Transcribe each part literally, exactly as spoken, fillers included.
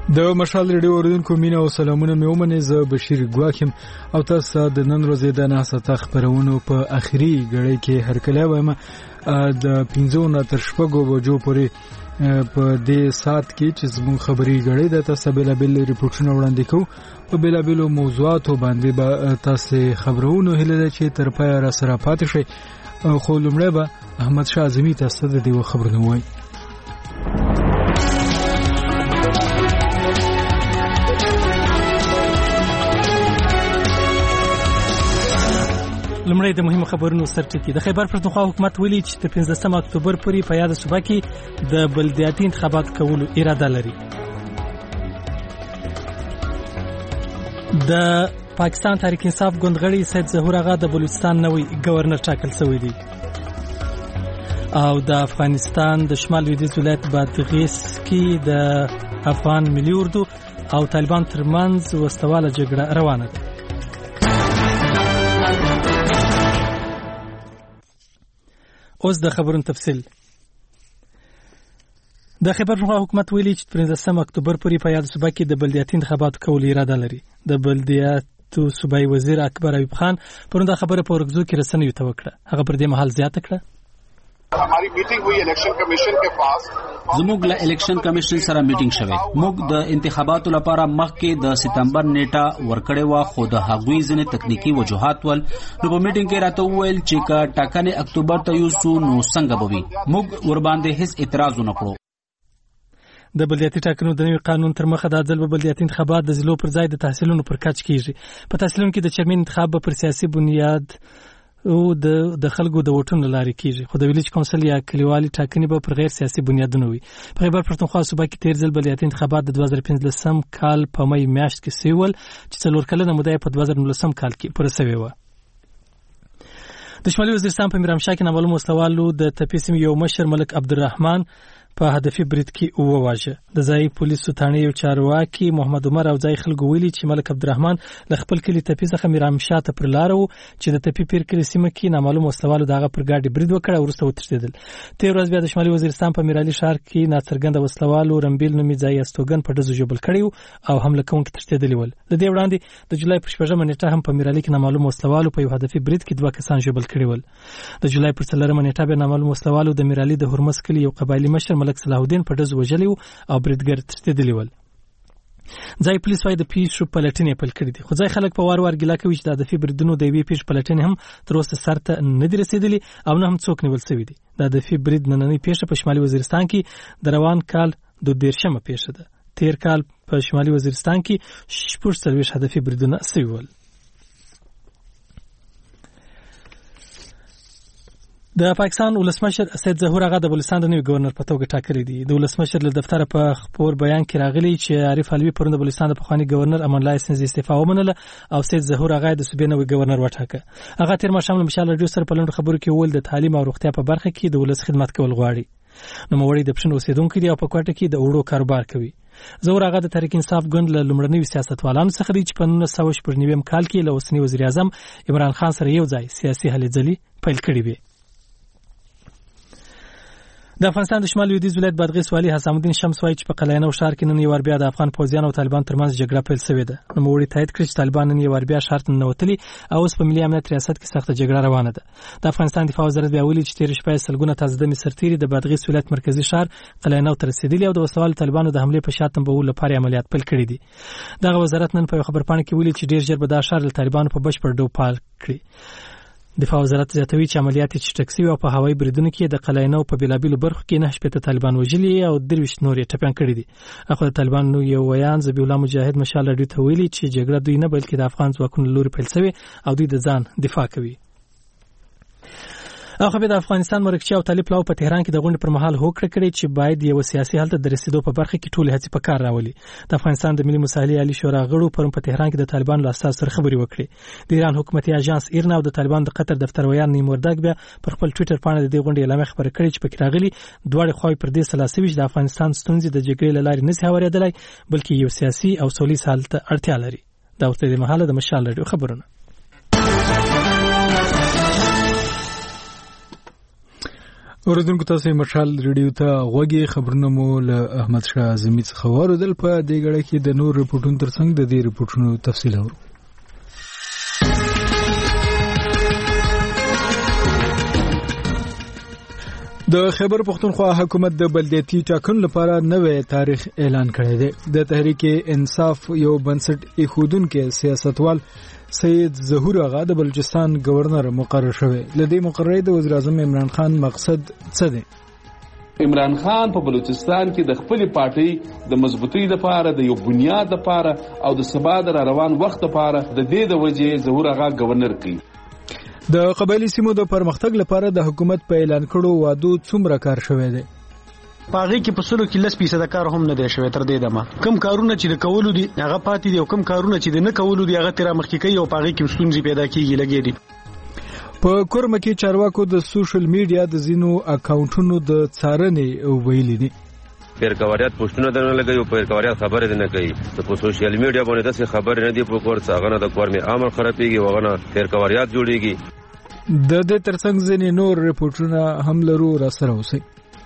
د مشال ریډیو اوریدونکو مینه او سلامونه مې ومنئ. زه بشیر ګواکم او تاسو د نن ورځې د ناسته خبرونو په اخري غړي کې هرکله وایم د پنځو نه تر شپږو بجو پورې په دې سات کې چې زموږ خبري غړي د تاسو بلابل ریپورتونه وړاندې کوو په بلابل موضوعاتو باندې به تاسو خبرونو هله چې تر پای را سره پاتې شي. خو لمړی به احمد شاه اعظمي تاسو د دې خبرونه وایي. لمړی د مهمو خبرونو سرټکی. د خیبر پښتونخوا حکومت ویلي چې تر پنځلسم اکتوبر پورې په یاد صوبه کې د بلدیاتي انتخابات کولو اراده لري. د پاکستان تحریک انصاف ګوند غړي سید ظهور آغا د بلوچستان نوی گورنر ټاکل شوی دی. او د افغانستان د شمال لویدیځ ولایت بادغیس کې د افغان ملي اردو او طالبان ترمنځ وسلواله جګړه روانه ده. اوس د خبرونو تفصیل. د خیبر پښتونخوا حکومت ویلي چې پنځلسم اکتوبر پورې په یاد صوبه کې د بلدیاتي انتخاباتو کولو اراده لري. د بلدیاتو صوبایي وزیر اکبر ایوب خان پرون دا خبره په ورغزو کې رسنیو ته وکړه. هغه پر دې مهال زیاته کړه: हमारी मीटिंग हुई election commission के पास. زموږ له الیکشن کمیشن سره میټینګ شوه. موږ د انتخاباتو لپاره مخکې د سپتمبر نیټه ورکړې و، خو د هغوی ځینې تکنیکی وجوهات ول. نو په میټینګ کې راته وویل چې کا ټاکنې اکتوبر ته یوسو نو څنګه به وي. موږ ور باندې هیڅ اعتراض نه کړو. د بلدیاتي ټاکنو د نوي قانون تر مخه د ځل په بلدیاتي انتخابات د ضلعو پر ځای د تحصیلونو پر کچ کیږي. په تحصیلونو کې د چیرمن انتخاب پر سیاسي بنیاد او د د خلکو د ووټونو لاري کیږي، خو د ویلیج کونسل یا کلیوالي ټاکنې به پر غیر سیاسي بنیادونو وي. په خیبر پښتونخوا صوبه کې تیر ځل بلدیاتي انتخابات د دوه زره پنځلسم کال په مې میاشت کې سیول چې څلور کلنه موده په دوه زره نولسم کال کې پوره شوې و. د شمالي وزیرستان په میرامشاه کې نامعلوم وسلوالو د تپې سیمې یو مشر ملک عبدالرحمن په هدفي برید کې وواژه. د ځای پولیسو ثانې یو چارواکي محمد عمر او ځای خلکو ویلي چې ملک عبدالرحمن له خپل کلي تپې څخه میرامشاه ته پر لاره و چې د تپې پیر کلي سیمه کې نامعلوم وسلوالو دغه پر ګاډي برید وکړ او وروسته وتښتېدل. تېر ورځ بیا د شمالي وزیرستان په میرالي ښار کې ناڅرګنده وسلوالو رمبیل نومي ځای استوګن په ډزو ژوبل کړی او حمله کوونکي تښتېدلي ول. د دې وړاندې د جولای پر شپږمه نیټه هم په میرالي کې نامعلوم وسلوالو په یو هدفي برید کې دوه کسان ژوبل کړي ول. د جولای پر څلورمه نیټه بیا نامعلوم وسلوالو د میرالي د هرمز کلي یو قبایلي مشر ملک صلاح الدین په ډزو وژلی او بریدګر تښتېدلی ول. ځای پولیس وايي د پیښو پلټنې پیل کړې دي، خو ځای خلک په وار وار ګیله کوي چې د هدفي بریدونو د یوې پیښې پلټنې هم تر اوسه سر ته نه دي رسېدلي او نه هم څوک نیول شوي دي. د هدفي برید نننۍ پیښه په شمالي وزیرستان کې د روان کال دوه دېرشمه پیښه ده. تیر کال په شمالي وزیرستان کې شپږ څلوېښت هدفي بریدونه شوي ول. د پاکستان ولسمشر سید ظهور آغا د بلوچستان د نوي گورنر په توګه ټاکلی دی. د ولسمشر له دفتر په خبر بیان کې راغلی چې عارف علوي پرون د بلوچستان د پخوانی گورنر امان الله سنځي استعفا ومنله او سید ظهور آغا د صوبې نوي گورنر وټاکه. هغه تیر ماښام له مشال رادیو سره په لنډو خبرو کې وویل د تعلیم او روغتیا په برخه کې د ولس خدمت کول غواړي. نوموړی د پښتون اوسیدونکو دی او په کوټه کې د وړو کاروبار کوي. ظهور آغا د تحریک انصاف ګوند له لومړنیو سیاستوالانو څخه دی چې په نولس سوه شپږ نوي کال کې له اوسني وزیر اعظم عمران خان سره یو ځای سیاسي هلې ځلې پیل کړې وې. د افغانستان د شمال لویدیځ ولایت بادغیس والي حسام الدین شمس وایي چې په قلعه نو ښار کې نن یو بیا د افغان پوځیانو او طالبان ترمنځ جګړه پیل شوې ده. نوموړي تایید کړی چې طالبان نن یو بیا ښار ته ننوتلي او اوس په ملي امنیت ریاست کې سخته جګړه روانه ده. د افغانستان دفاع وزارت بیا ویلي چې تیر شپه سلګونه تازه دمي سرتیري د بادغیس ولایت مرکزی ښار قلعه نو ته رسېدلي او د وسوال طالبانو د حمله په شا تنبول لپاره عملیات پیل کړي دي. دغه وزارت نن په خبرپاڼه کې ویلي چې ډیر ژر به دا ښار له طالبانو په بشپړ ډول پال کړي. دفاع وزارت زیاتوي چې عملیات چټک شوي او په هوایي بریدونو کې د قلعه نو په بېلابېلو برخو کې نه شپېته طالبان وژلي او درویشت نور یې ټپیان کړي دي. اخو د طالبانو یو ویان ذبیح الله مجاهد مشال راډیو ته ویلي چې جګړه دوی نه بلکې د افغان ځواکونو لوري پیل شوې او دوی د ځان دفاع کوي. او خو د افغانستان مرکچی او طالب پلاو په تهران کې د غونډې پر مهال هوکړه کړې چې باید یو سیاسي حل ته د رسیدو په برخه کې ټول هڅې په کار راولي. د افغانستان د ملي مصالحې عالی شورا غړو پرون په تهران کې د طالبانو له اساس سره خبرې وکړې. د ایران حکومتي اژانس ایرنا او د طالبان د قطر دفتر ویان نیم وردګ بیا پر خپل ټوئیټر باندې د دې غونډې اعلامیه خبره کړې چې پکې راغلي دواړه خواوې پر دې سلاسوي د افغانستان ستونزې د جګړې له لارې نه سي هوارېدلای بلکې یو سیاسي او سولې حل ته اړتیا لري. دا اوس د مهاله د مشال راډیو خبرونه. اوریدونکو تاسو مشال ریډیو ته غوږی خبرونه مو له احمد شاه اعظمي څخه واوریدل. په دې غړي کې د نور ریپورتونو ترڅنګ د دې ریپورتونو تفصیل اورو. د خیبر پختونخوا حکومت د بلدیاتي ټاکنو لپاره نوې تاریخ اعلان کړی دی. د تحریک انصاف یو بنسټ ایښودونکو سیاستوال سید ظهور آغا د بلوچستان گورنر مقرر شوی. لدې مقررې د وزیر اعظم عمران خان مقصد څه دی؟ عمران خان په بلوچستان کې د خپل پارټي د مضبوطۍ لپاره د یو بنیاد لپاره او د سبا د روان وخت لپاره د دې د وجې ظهور آغا گورنر کړي. د قبایلی سیمو د پرمختګ لپاره د حکومت په اعلان کړو وادو څومره کار شوی دی؟ پاغي کې په سلو کې لس فیصد کار هم نه دی شوی تر دې دمه. کم کارونه چې د کولو دي هغه پاتې دي او کم کارونه چې د نه کولو دي هغه تر مخکې کوي او پاغي کې ستونزې پیدا کیږي لګي دي. په کورمه کې چارواکو د سوشل میډیا د زینو اکاونټونو د څارنې ویلي دي. پیرکواریات پوښتنه درنه لګي او پیرکواریات خبره نه کوي. په سوشل میډیا باندې داسې خبره نه دی په کور څنګه نه د کور می امر خرابېږي وغه پیرکواریات جوړيږي. د دې ترڅنګ ځینې نور ریپورتونه هم لرو را سره اوسئ.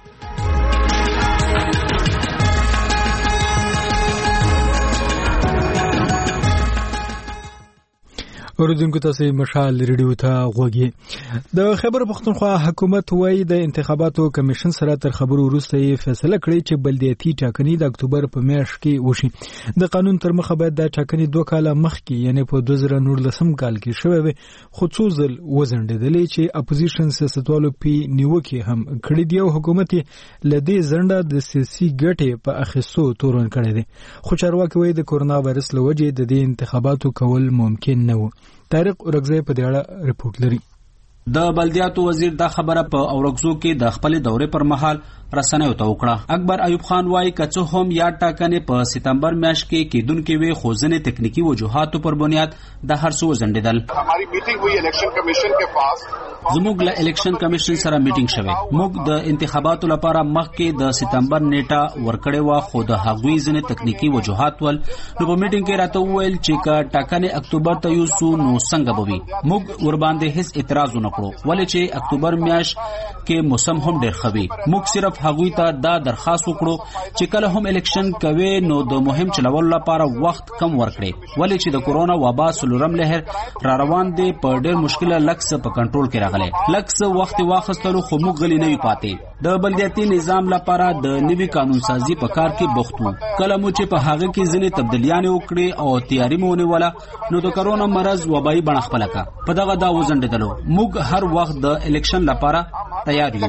اوریدونکو تاسو مشال ریډیو ته غوږی. د خیبر پختونخوا حکومت وایي د انتخاباتو کمیشن سره تر خبرو وروسته یې فیصله کړې چې بلدیاتي ټاکنې د اکتوبر په میاشت کې وشي. د قانون تر مخه باید د ټاکنې دوه کاله مخکې یعنی په دوه زره نولسم کال کې شوې وي، خو څو ځل وزندلې چې اپوزیشن سیاستوالو پی نیوکه هم کړې دی او حکومت لدې زنده د سیاسي ګټې په اخیستو تورن کړی دی. خو چارواکي وایي د کورونا وایرس له وجې د دې انتخاباتو کول ممکن نه و. طارق اورګزی په دې اړه ریپورت لري. د بلدیاتو وزیر دا خبره په اورګزو کې د خپل دورې پر مهال رسنیو ته وکړه. اکبر ایوب خان وايي کڅو هم یا ټاکنې په سپتمبر میاشت کې کېدونکې وي، خو ځینې تکنیکی وجوهاتو پر بنیاد د هر څه وزندیدل. हमारी मीटिंग हुई इलेक्शन कमीशन के पास. زموږ له الیکشن کمیشن سره میټینګ شوه. موږ د انتخاباتو لپاره مخکې د سپتمبر نیټه ورکړې و، خو د هغوی ځینې تکنیکی وجوهات ول نو په میټینګ کې راته وویل چې کا ټاکنې اکتوبر ته یوسو نو څنګه بوي. موږ ور باندې هیڅ اعتراض نه کړو ولې چې اکتوبر میاشت کې موسم هم ډېر خوي. موږ صرف هغوی ته دا درخواست وکړو چې کله هم الیکشن کوي نو د مهم چلولو لپاره وخت کم ورکړي ولې چې د کورونا وبا سلورم لهر را روان دي. په ډېر مشکله لکس په کنټرول کې راغلی. لکس وخت واخستلو خو موږ غلي نه وي پاتې. د بلدیاتي نظام لپاره د نوي قانون سازي په کار کې بوخت وو. کله مو چې په هغه کې ځینې تبدیلیاں وکړي او تیاری مو ونیوله نو د کورونا مرض وبایي بڼه خپل کا په دغه دا وزندلو. موږ هر وخت د الیکشن لپاره تیار یو.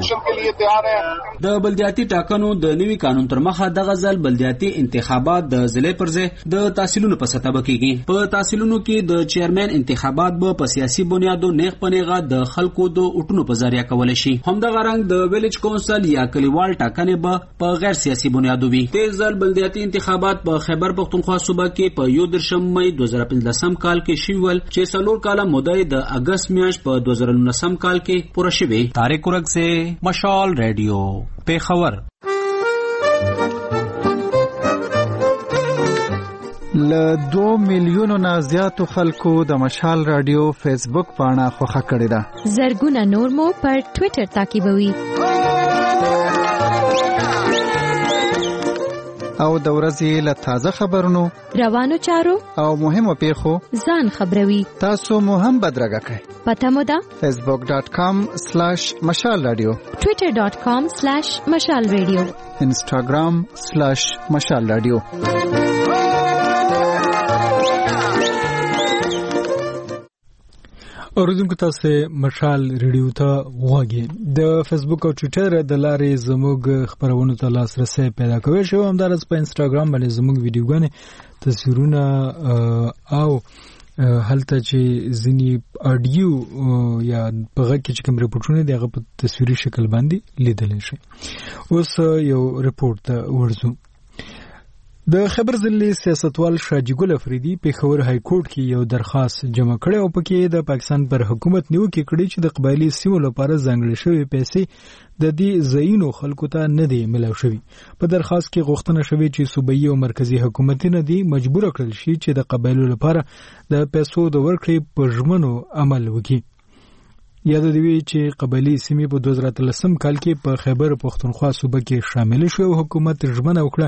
د بلدیاتي ټاکنو د نوي قانون تر مخه دغه ځل بلدیاتي انتخابات د ضلع پر ځای د تحصیلونو په سطح کېږي. په تحصیلونو کې د چیرمن انتخابات به په سیاسي بنیادو نیغ پنیغه د خلکو د اوټونو په ذریعہ کول شي. همدغه رنګ د ویلیج کونسل یا کلیوال ټاکنې به په غیر سیاسي بنیادو وي. تیر ځل بلدیاتي انتخابات په خیبر پختونخوا صوبه کې په یو درشم مې دوه زره پنځلسم کال کې شویل چې څلور کاله موده د اگست میاشت په دوه زره نولسم کال کې پوره شوه. طارق اورګزی، مشال ریډیو، پیښور. له دو میلیونو نه زیاتو خلکو د مشال رادیو فیسبوک پاڼه خوښه کړې ده. زرګونه نور مو پر ټوئیټر تعقیبوي. او د ورځې له تازه خبرونو، روانو چارو او مهمو پیښو ځان خبروي. تاسو مو هم بدرګه کړئ. پته مو ده فیسبوک ډاٹ کام سلیش مشال رادیو، ټوئیټر ډاٹ کام سلیش مشال رادیو، انسټاګرام سلیش مشال رادیو. اوریدونکو تاسو مشال ریډیو ته غوږی. د فیسبوک او ټوئیټر د لارې زموږ خبرونو ته لاسرسي پیدا کوئ. شو همدارس په انسټاګرام باندې زموږ ویډیوګانې، تصویرونه او هلته چې ځینی اډیو یا په غږ کې چې کوم ریپورتونه دی هغه په تصویري شکل باندې لیدل شي. اوس یو ریپورت ته ورځو. د خبر ځلې سیاستوال شاجي ګل افریدي په خبر های کورټ کې یو درخواست جمع کړی او پکې د پاکستان پر حکومت نیوکه کړې چې د قبایلی سیمو لپاره ځانګړې شوی پیسې د دې ځایونو خلکو ته نه دی ملاو شوی. په درخواست کې غوښتنه شوې چې صوبایي او مرکزی حکومتونه دي مجبور کړل شي چې د قبایلو لپاره د پیسو د ورکړې په ژمنو عمل وکړي. یاد دی چې قبایلی سیمې په دوه زره اتلسم کال کې په خیبر پختونخوا صوبه کې شامل شو او حکومت ژمنه وکړه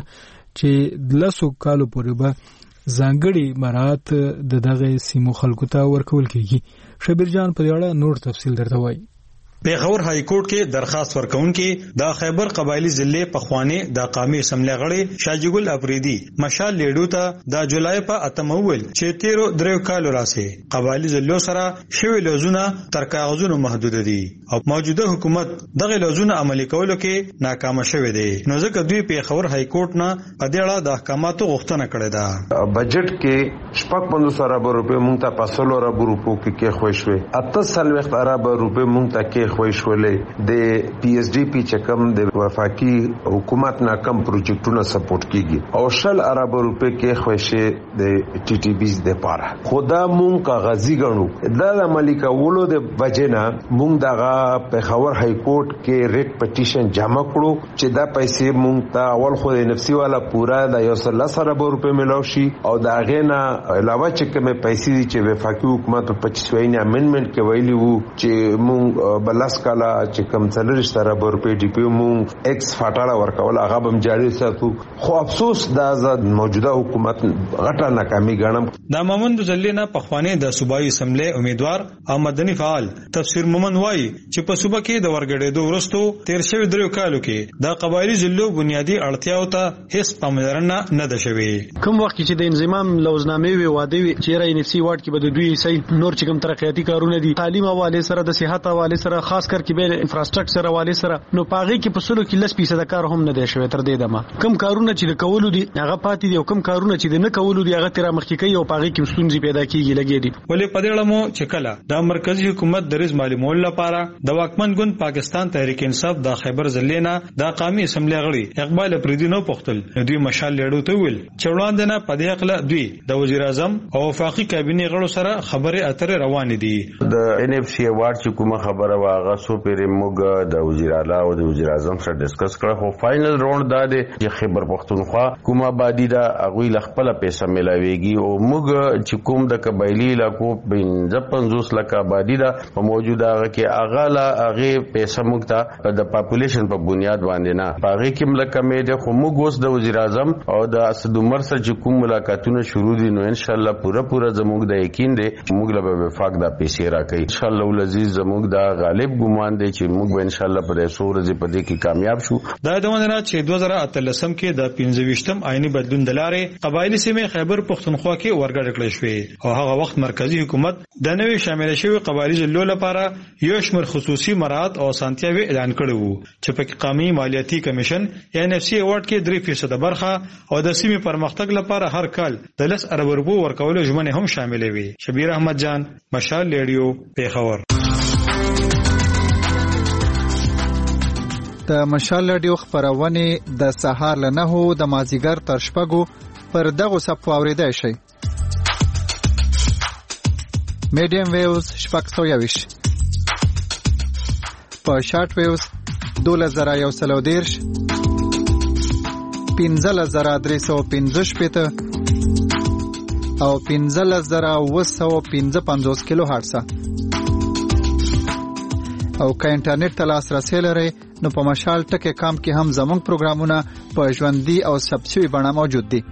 چې لسو کالو پورې به ځانګړي مراعات د دغه سیمو خلکو ته ورکول کیږي. شبیر جان په دې اړه نور تفصیل درته وایي. پیښور های کورټ کې درخواست ورکونکي د خیبر قبایلی ضلع په خواني د قومي اسمبلی غړي شاجګل افریدي مشال لیډو ته د جولای په اتمه ویل چې تیرو درو کالو راسي قبایلی ضلع سره شوی لوزونه تر کاغذونو محدود دي او موجوده حکومت دغه لوزونه عملي کولو کې ناکام شوی دی. نو ځکه دوی پیښور های کورټ نه په دې اړه د احکاماتو غوښتنه کړې ده. بجټ کې شپږ پنځوس ارب روپے مونږ ته پاسلو ارب روپو کې کې خوښ شوی اته سلويخت ارب روپے مونږ ته کې خوښ شولې د پی ایس ډی پی چکم د وفاقي حکومت نه کم پروجیکټونه سپورټ کیږي او شل ارب روپے کې خوښه د ټي ټي بیز د پاره خدا مونږ کاغذي غنو د عملی کولو د بجنه مونږ دغه پیښور های کورټ کې ریټ پټیشن جمع کړو چې دا پیسې مونږ ته اول خو د نفسي والا پورا د یو سل ارب روپے ملو شي او دا غینا علاوه چې کومه پیسې دي چې وفاقي حکومت په پچیس وینه امندمنت کې ویلي وو چې مونږ بلس کاله چې کم څلور ارب روپے ډي پی مونږ ایکس فاټاړه ورکول هغه بم جاری ساتو. خو افسوس دا آزاد موجوده حکومت غټه ناکامي ګڼم. دا مومند ځلینا په خواني د صوبایي اسمبلی امیدوار او مدني فعال تفسیر مومن وایي چې په صوبه کې د ورګړېدو وروسته تیر شوی درو کالو کې د قبایلی ضلعو بنیادی اړتیاو ته هیڅ پاملرنه نه ده شوې. کوم وخت چې د انضمام لوزنامې وی واده وی چې رای نفسي واټ کې بده دوی سي نور چې کوم ترقیاتي کارونه دي تعلیم حواله سره د صحت حواله سره خاص کر کې به انفراستراکچر حواله سره نو پاغي کې په سلو کې لس فیصد کار هم نه دی شوی تر دې دمه. کوم کارونه چې د کولو دي هغه پاتې دي او کوم کارونه چې د نه کولو دي هغه تر مخکې کوي او پاغي کې ستونزې پیدا کیږي لګي دي. ولې په دې لمو چې کله د مرکزی حکومت د ریز مالی مول لپاره د واکمن ګوند پاکستان تحریک انصاف د خیبر ضلع نه د قومي اسمبلی غړي اقبال افریدي نو پختل دوی مشال لیډو ته ویل چې وړاندې نه په دې اقله دوی د وزیر اعظم او وفاقي کابینه غړو سره خبرې اترې روانې دي. د ان اف سی ایوارډ چې کومه خبره واغه سو پرې موږ د وزیر اعلی او د وزیر اعظم سره ډیسکس کړو. خو فائنل راوند دا دی چې خیبر پختونخوا کومه آبادی دا اغوی لخپل پیسې ملاويږي او موږ چې کوم د قبایلی علاقو پنځه پنځوس لک آبادی دا په موجوده هغه کې اغه لا هغه پیسې موږ ته د پاپولیشن په بنیاد باندې نه پاغه کې ملک مې خو موږ اوس د وزیر اعظم او د اسد عمر سره چې کوم ملاقاتونه شروع دي نو ان شاء الله پورا پورا زموږ د یقین دی موږ له وفاق د پیسې راکړي. ان شاء الله العزیز زموږ د غالب ګمان دی چې موږ ان شاء الله په دې سورځ په دې کې کامیاب شو. دا د ونه چې دوه زره اتلسم کې د پنځه ویشتم آئینی بدلون د لارې قبایلی سیمې خیبر پختونخوا کې ورګړ کړل شوې او هغه وخت مرکزی حکومت د نوې شامل شوی قبایلی ضلعو لپاره یو شمېر خصوصي مراعات او سانتیاوي اعلان کړی وو چې په قومي مالیاتي کمیشن یا ان اف سی ایوارډ کې درې فیصد برخه او د سیمې پرمختګ لپاره هر کال د لس ارب روپو ورکولو ژمنه هم شامل وي. شبیر احمد جان مشال لیډیو پیښور. د مشال لیډیو خبرونه د سهار له نهو د مازیګر تر شپږو پر دغه صفو اوریدای شي. میډیم ویوز شپږ سوه یویش په شارټ ویوز دوله زره یو سل او دیرش پنځه زره درې سوه پنځه شپېته او پنځه زره اوه سوه پنځه پنځوس کیلو هرتز او که انټرنیټ ته لاسرسی لرئ نو په مشال ټکي کام کې هم زموږ پروګرامونه په ژوندۍ او ثبت شوي بڼه موجود دي.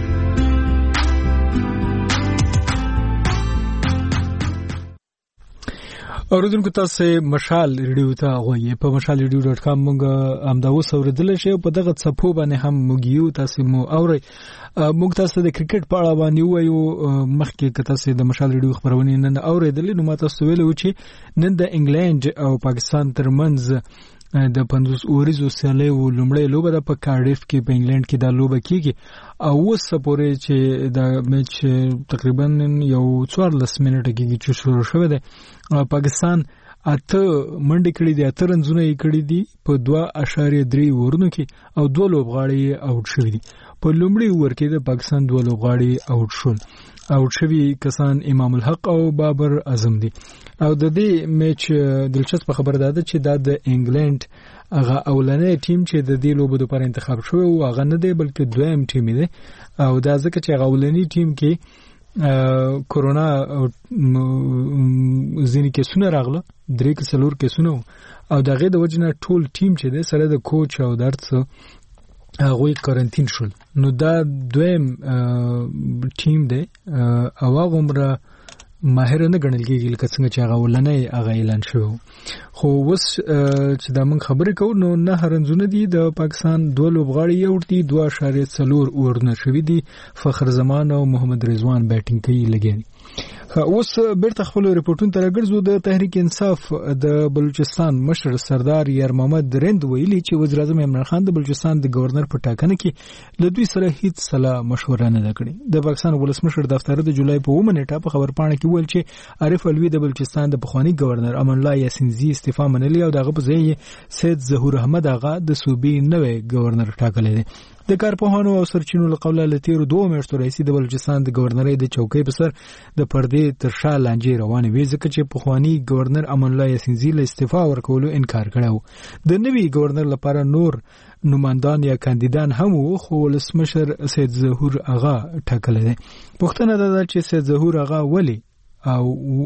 اوریدونکو تاسو مشال ریډیو ته غوي په مشال ریډیو ډاټ کام موږ امدا اوس اوریدل شي په دغه صفو باندې هم موږ یو تاسو مو اوري موږ تاسو د کرکټ په اړه باندې وایو مخکې که تاسو د مشال ریډیو خبرونه نن اوریدل نو ماته سویل و چې نن د انګلند او پاکستان ترمنځ د پنځوس اوریزو سیالیو لومړی لوبه ده په کارډیف کې په انګلند کې دا لوبه کیږي او اوس پورې چې دا میچ تقریبا یو څوارلس منټه کېږي چې شروع شوی دی. پاکستان اته منډې کړې دي اته رنزونه یې کړي دي په دوه اشاریه درې اورونو کې او دوه لوبغاړي آوټ شوي دي. په لومړي اوور کې د پاکستان دوه لوبغاړي آوټ شول. آوټ شوي کسان امام الحق او بابر اعظم دي. او د دې میچ دلچسپ خبر ده چې دا د انګلند هغه اولنې ټیم چې د دې لوبو لپاره انتخاب شوی او هغه نه دی بلکې دویم ټیم دی او دا ځکه چې هغه اولنې ټیم کې کورونا ځینې کیسونه راغله درې کې څلور کیسونه او دغه د وجنه ټول ټیم چې دی سره د کوچ او درڅ هغه کارانتین شول نو دا دویم ټیم دی او هغه عمره ماهر نه ګڼل کېږي لکه څنګه چې هغه ولنې هغه اعلان شو خو وس چې دا موږ خبرې کوو نو نه هرنځونه دي د پاکستان دوه لوبغاړي یو دي دوه اشاریه څلور ورنه شوي دي فخر زمان او محمد رضوان بیټینګ کوي لګي خو اوس بیرته خپل ریپورتونو ته راګرځو د تحریک انصاف د بلوچستان مشر سردار یار محمد رند ویلي چې وزیر اعظم عمران خان د بلوچستان د گورنر په ټاکنه کې له دوی سره هیڅ صلاح مشوره نه کړې د پاکستان ولسمشر دفتر د جولای په اومه نیټه په خبرپاڼه کې ویل چې عارف الوی د بلوچستان د پخوانی گورنر امان الله یاسینزی استعفا منلې او دغه په ځای سید ظهور احمد آغا د صوبې نوې گورنر ټاکلی دی د کارپوهانو او سرچینو له قوله لتیرو دوه میاشتو راځي د بلوچستان د گورنرۍ د چوکۍ په سر د پردې تر شا لانجې روانې وي ځکه چې پخوانی گورنر امان الله یاسینزی له استعفا ورکولو انکار کړی د نوي گورنر لپاره نور نمائندان یا کاندیدان هم وو خو ولسمشر سید ظهور آغا ټاکلی دی پوښتنه دا ده چې سید ظهور آغا ولې او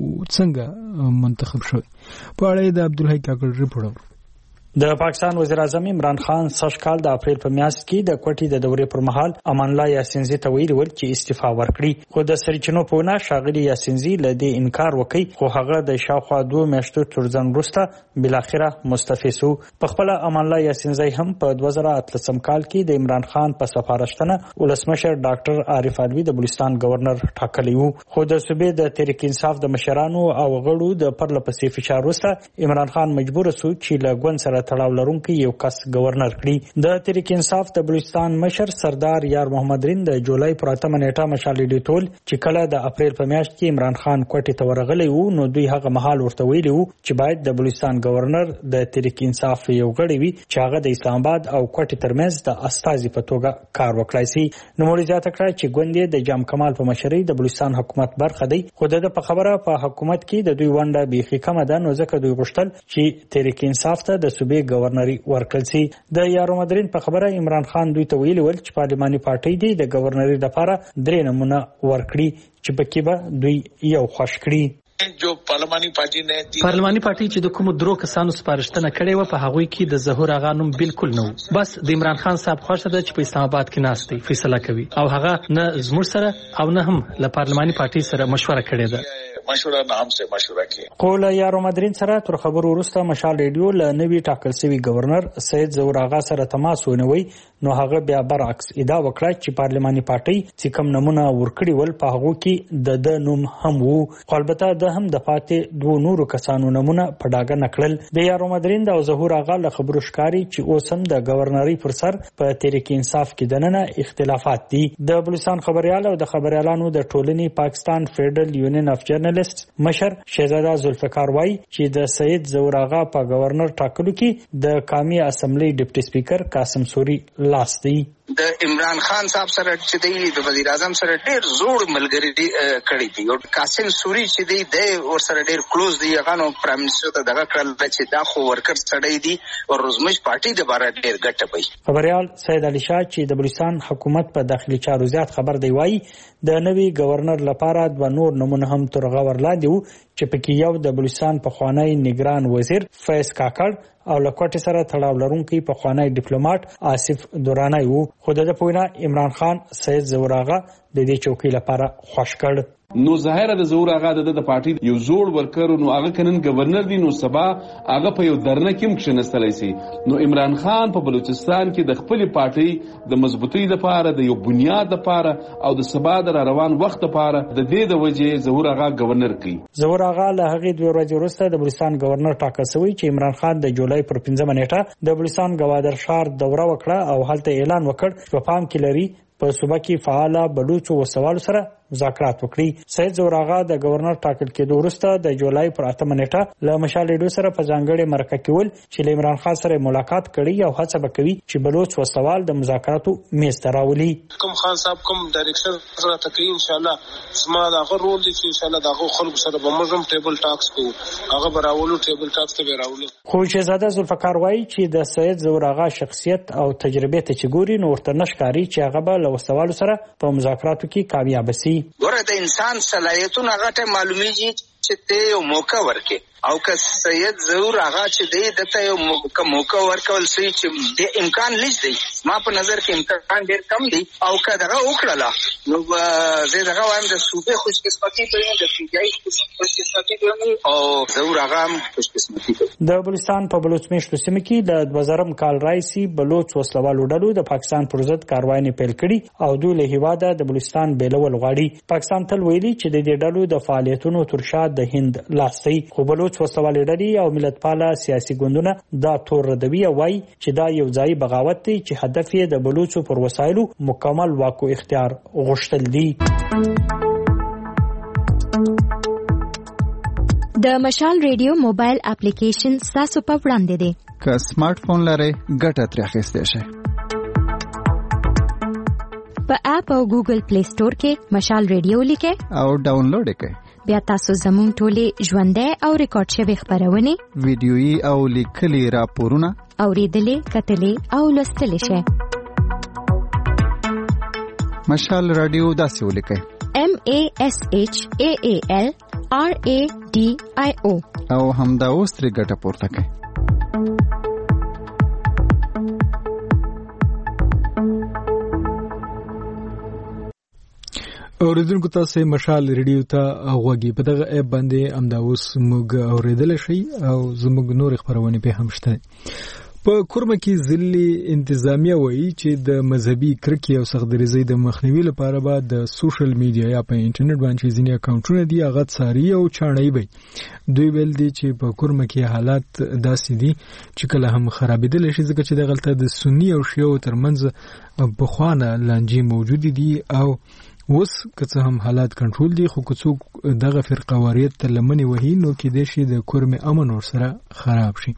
څنګه منتخب شوی په اړه د عبدالحی کاکړ ریپورټ د پاکستان وزیر اعظم عمران خان سږ کال د اپریل په میاشت کې د کوټې د دورې پر مهال امان الله یاسینزی ته ویلي ول چې استعفا ورکړي خو د سرچینو په ونه شاغلي یاسینزی له دې انکار وکړي خو هغه د شاوخوا دوه میاشتو تر ځان وروسته بلاخره مستعفی شو په خپل امان الله یاسینزی هم په دوه زره اتلسم کال کې د عمران خان په سفارشتنه ولسمشر ډاکټر عارف الوی د بلوچستان گورنر ټاکلی وو خو د صوبې د تحریک انصاف د مشرانو او غړو د پرلپسې فشار وروسته عمران خان مجبور شو چې له ګوند سره تړاو لرونکي یو کس گورنر کړي د تحریک انصاف د بلوچستان مشر سردار یار محمد رند د جولای پر اتمه نیټه مشالې ډیټول چې کله د اپریل په میاشت کې عمران خان کوټې ته ورغلی وو نو دوی هغه مهال ورته ویلي وو چې باید د بلوچستان گورنر د تحریک انصاف یو غړی وي چې هغه د اسلام آباد او کوټې ترمنځ د استازي په توګه کار وکړای شي نو موري زیاته کړه چې ګوندې د جام کمال په مشرۍ د بلوچستان حکومت برخه دی خو د په خبره په حکومت کې د دوی ونده بیخي کم ده نو ځکه دوی غوښتل چې تحریک انصاف ته د صوبې گورنري ورکړل شي د یارو مدرین په خبره عمران خان دوی ته ویلي ول چې پارلماني پارټي دی د گورنري لپاره درې نمونه ورکړي چې پکې به دوی یو خوش کړي جو پارلماني پارټي نه پارلماني پارټي چې د کوم درو کسانو سپارښتنه کړې و په هغوی کې د ظهور آغا نوم بالکل نه و بس د عمران خان صاحب خوښه ده چې په اسلام آباد کې ناست دی فیصله کوي او هغه نه زموږ سره او نه هم له پارلماني پارټي سره مشوره کړې ده مشوره نه هم سره مشوره کوي خو له یارو مدرین سره تر خبرو وروسته مشال ریډیو له نوي ټاکل شوی گورنر سید ظهور آغا سره تماس ونوي نو هغه بیا برعکس ادعا وکړه چې پارلماني پارټي چې کوم نمونه ورکړي ول په هغه کې د د نوم هم وو خو البته د هم د پاتې دوه نورو کسانو نمونه په ډاګه نکړل د یارو مدرین د ظهور آغا له خبرو ښکاری چې اوس هم د گورنري پر سر په تحریک انصاف کې دننه اختلافات دي د بلوچستان خبريال او د خبريالانو د ټولنې پاکستان فیډرل یونین اف جرنالست مشر شهزاده ذوالفقار وای چې د سید ظهور آغا په گورنر ټاکلو کې د قومي اسمبلی ډیپټي سپیکر قاسم سوري لاس دی د عمران خان صاحب سره چې دی د وزیر اعظم سره ډیر زوړ ملګری کړی دی او قاسم سوري چې دی د ور سره ډیر کلوز دی هغه نو پرایم منسٹر ته دغه کړل چې دا خو ورکر سړی دی او روزمش پارټي د بار ډیر ګټه وي خبريال سید علي شاه چې د بلوچستان حکومت په داخلي چارو زیات خبر دی وای د نوي گورنر لپاره د نور نمونه هم ترغه ورلاندې وو چې پکې یو د بلوچستان په خوانی نگران وزیر فیض کاکړ او لکوټي سره تړاو لرونکي په خوانی ډیپلوماټ آصف دورانی وو خو د پوینا عمران خان سید ظهور آغا د دې چوکۍ لپاره خوش کړ نو ظاهره د ظهور آغا د پارټي یو زوړ ورکر نو هغه کنن گورنر دی نو سبا هغه په یو درنه کې مخنستلای سي نو عمران خان په بلوچستان کې د خپل پارټي د مضبوطی لپاره د یو بنیاد لپاره او د سبا د روان وخت لپاره د دې د وجې ظهور آغا گورنر کی ظهور آغا له هغه دوه ورځې وروسته د بلوچستان گورنر ټاکل شوی چې عمران خان د جولای پر پنځمه نیټه د بلوچستان گوادر شهر دوره وکړه او هلته اعلان وکړ چې په پام کې لري په صوبه کې فعال بلوچ او سوال سره مذاکرات وکړي سید ظهور آغا د گورنر ټاکل کېدو وروسته د جولای پر اتمه نیټه له مشال ریډیو سره په ځانګړي مرکه کې ول چې له عمران خان سره ملاقات کړي او هڅه وکړي چې بلوچ او سوال د مذاکراتو میز ته راولي کوم خان صاحب کوم ډایریکټر سره تکي ان شاء الله زما دا غو رول دي چې ان شاء الله دا غو خلکو سره به موږ ټیبل ټاکس کوو هغه براولو ټیبل ټاکس ته راولو خو شهزاده ذوالفقار وایي چې د سید ظهور آغا شخصیت او تجربه ته چې ګوري نو ورته نشکاري چې هغه به له سوالو سره په مذاکراتو کې کامیاب شي ورته انسان صلاحیتونه غټه معلومیږي چې ته یو موقع ورکې او که سید ضرور هغه چې دی دته یو موقع ورکول سي چې د امکان لږ دی ما په نظر کې امکان ډېر کم دی او که دغه وکړله نو زه دغه وایم د صوبې خوشقسمتي کوي د فیجای خوشقسمتي کوي او ضرور هغه هم خوشقسمتي کوي. د بلوچستان په بلوچ میشتو سیمه کې د دوه زرم کال راځي بلوچ وسلوالو ډلو د پاکستان پر ضد کاروایي پیل کړي او دوی له هیواده د بلوچستان بیلول غواړي. پاکستان تل ویلي چې د دې ډلو د فعالیتونو تر شا د هند لاس دی خو بلوچ وسوالې ډلې او ملتپاله سیاسي ګوندونه دا تور ردوي او وايي چې دا یو ځای بغاوت دی چې هدف یې د بلوچو پر وسایلو مکمل واک او اختیار غوښتل دي. د مشال ریډیو موبایل اپلیکیشن تاسو په وړاندې دی. که سمارټ فون لرئ ګټه ترې اخیستی شئ. په اپ او ګوګل پلی سٹور کې مشال ریډیو لیکئ او ډاونلوډ یې کړئ. بیا تاسو زموږ ټولې ژوندۍ او ریکارډ شوې خبرونه ویډیويي او لیکلي راپورونه اوریدلې کتلې او لوستلې شئ. مشال رادیو داسې ولیکئ M A S H A A L R A D I O او همدا اوس ترې ګټه پورته کړئ. اوریدونکو تاسو مشال ریډیو ته غوږی په دغه اپ باندې امدا اوس موږ اوریدل شي او زموږ نور خبرونه په هم شته. په کورمه کې ځلې انتظامیه وایي چې د مذهبي کرکې او سختدریزۍ د مخنیوي لپاره به د سوشل میډیا یا په انټرنیټ باندې ځینې اکاونټونه دي هغه څاري او چاڼي وي. دوی ویل دي چې په کورمه کې حالات داسې دي چې کله هم خرابېدل شي ځکه چې دغلته د سنی او شیعو ترمنځ بخوانه لانجې موجود دي او اوس که څه هم حالات کنټرول دي خو که څوک دغه فرقواریت ته لمنې وهي نو کېدای شي د کورمې امن ورسره خراب شي.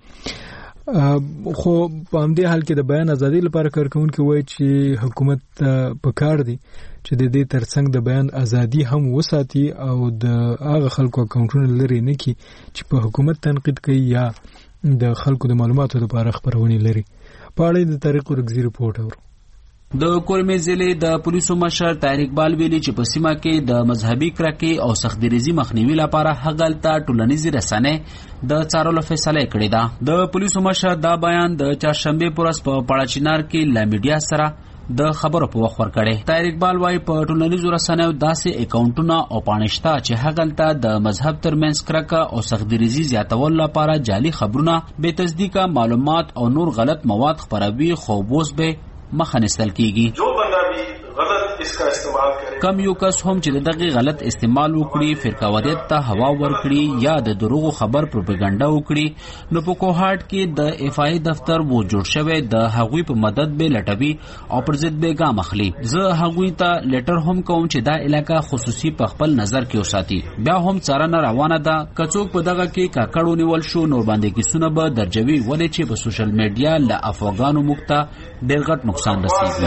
خو په همدې حال کې د بیان ازادي لپاره کارکونکي وایي چې حکومت په کار دی چې د دې ترڅنګ د بیان ازادي هم وساتي او د هغه خلکو اکاونټونه لري نه کی چې په حکومت تنقید کوي یا د خلکو د معلوماتو لپاره خبرونه لري. په اړه د طریق ورګزي رپورټ اورو. د کورمې ضلع د پولیسو مشر طاهر اقبال ویلي چې په سیمه کې د مذهبي کرکې او سختدریزي مخنیوي لپاره هغلته ټولنیزې رسنۍ د څارلو فیصله کړې ده. د پولیسو مشر دا بیان د چهارشنبه پر ورځ په پاړاچینار کې لا میډیا سره د خبرو په وخت ورکړي. طاهر اقبال وايي په ټولنیزو رسنیو داسې اکاونټونه او پاڼشته چې هغلته د مذهب ترمنځ کرکه او سختدریزي زیاتول لپاره جعلي خبرونه بې تصدیقه معلومات او نور غلط مواد خپروي خو اوس به مخه نستل کیږي. جو بندا بھی غلط اس کا استعمال کرے کم یو کس هم چې دغه غلط استعمال وکړي فرقواریت ته هوا ورکړي یا د دروغو خبر پروپاګاندا وکړي نو په کوهاټ کې د اف آی دفتر وو جوړ شوی د هغوی په مدد به لټوي او پر ضد به ګام اخلي. زه هغوی ته لیټر هم کوم چې دا علاقہ خصوصي په خپل نظر کې وساتي. بیا هم څارنه روانه ده کڅوک په دغه کې کاکړو نیول شو نور باندې کیسونه به درجوي ولې چې په سوشل میډیا له افغانو مخته ډېر غټ نقصان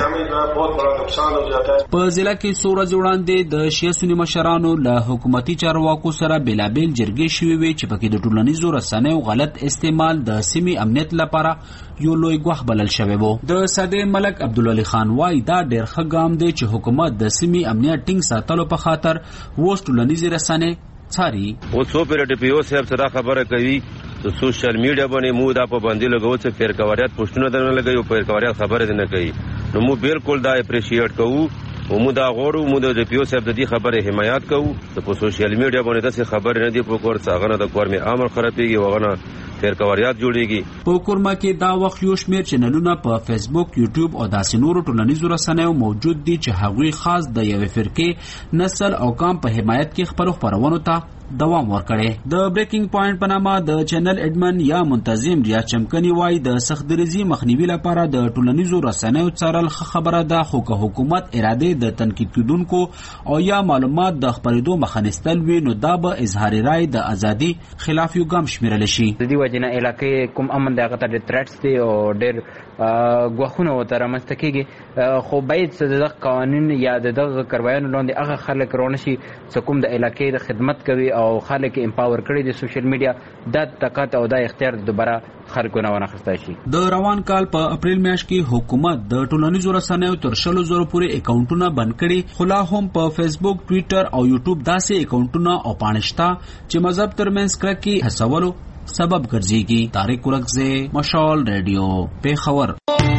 رسیږي. په ضلع کې څو ورځې وړاندې د شیعه سني مشرانو له حکومتي چارواکو سره بېلابېل جرګې شوې وې چې پکې د ټولنیزو رسنیو غلط استعمال د سیمې امنیت لپاره یو لوی ګواښ بلل شوی و. د صدر ملک عبدالولي خان وايي دا ډېر ښه ګام دی چې حکومت د سیمې امنیت ټینګ ساتلو په خاطر اوس ټولنیزې رسنۍ څاري. اوس څو پیره ډي پی او صاحب سره خبره کوي د سوشل میډیا باندې مو دا پابندي لګول چې فرقواریت پوښتنه درنه لګي او فرقواریت خبره نه کوي نو مو بالکل دا اپریشیټ کوو او مو دا غوړو مو د پی او صاحب د دې خبره حمایت کوو. په سوشل میډیا باندې داسې خبره نه دی په کور څنګه د کور می امر خرابېږي وغنه فرقواریت جوړيږي. په کورما کې دا وخت یو شمېر چینلونه په فیسبوک یوټیوب او داسې نورو ټولنیزو رسنیو موجود دي چې هغوی خاص د یوې فرقې نسل او قام په حمایت کې خبرو خبرونو ته دوام ورکړي. د بریکینګ پوینټ په نامه د چینل اډمن یا منتظم ریا چمکني وای د سختدریزي مخنیوي لپاره د ټولنیزو رسنیو څارل خبره ده خو که حکومت اراده د تنقید کیدونکو او یا معلومات د خبرېدو مخه نیستل وي نو دا به اظهار رائے د ازادي خلاف یو ګام شمیرل شي. د دې وجنه علاقې کوم امن دغه ته تھریټس دي او ډېر غوښونه وته رامنځته کیږي خو باید د قوانین یا د کاروایانو لاندې هغه خلک رونه شي چې کوم د علاقې د خدمت کوي او خلک امپاور کړي د سوشل میډیا د طاقت او د اختیار دوباره خلکو نه ونخسته شي. د روان کال په اپریل میاشت کې حکومت د ټولنیزو رسنیو تر شلو زرو پورې اکاونټونه بند کړي خو لا هم په فیسبوک، ټویټر او یوټیوب داسې اکاونټونه او پاڼشتا چې مذهب ترمنځ کرکې هڅولو سبب ګرځيږي. طارق ورکزه، مشال ریډیو، پیښور.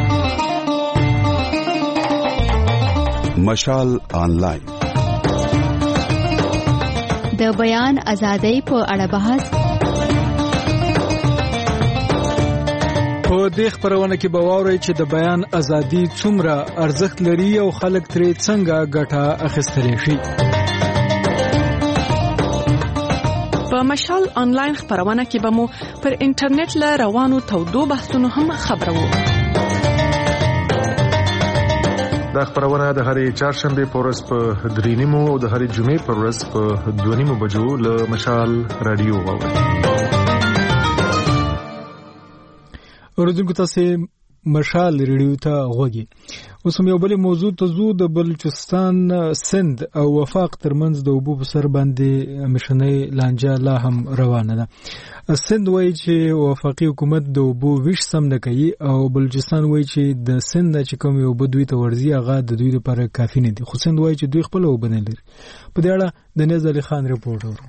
مشال آنلاین د بیان ازادۍ په اړه بحث. په دې خبرونه کې به واورئ چې د بیان ازادي څومره ارزښت لري او خلک ترې څنګه ګټه اخیستلی شي. په مشال آنلاین خبرونه کې به مو پر انټرنیټ له روانو تودو بحثونو هم خبرو. دا خبرونه د هرې چهارشنبه په ورځ په درې نیمو او د هرې جمعې په ورځ په دوه نیمو بجو له مشال رادیو واورئ. اوریدونکو تاسو مشال ریډیو ته غوږی. اوس هم یو بل موضوع ته زو. د بلوچستان، سند او وفاق ترمنځ د اوبو په سر باندې مشنۍ لانجه لا هم روانه ده. سند وایي چې وفاقي حکومت د اوبو ویش سم نه کوي او بلوچستان وایي چې د سند چې کوم یو بدوی ته ورزي هغه د دوی لپاره کافي نه دي. خو سند وایي چې دوی خپل اوبه نه لري. په دې اړه د نيز علي خان رپورټ ورو.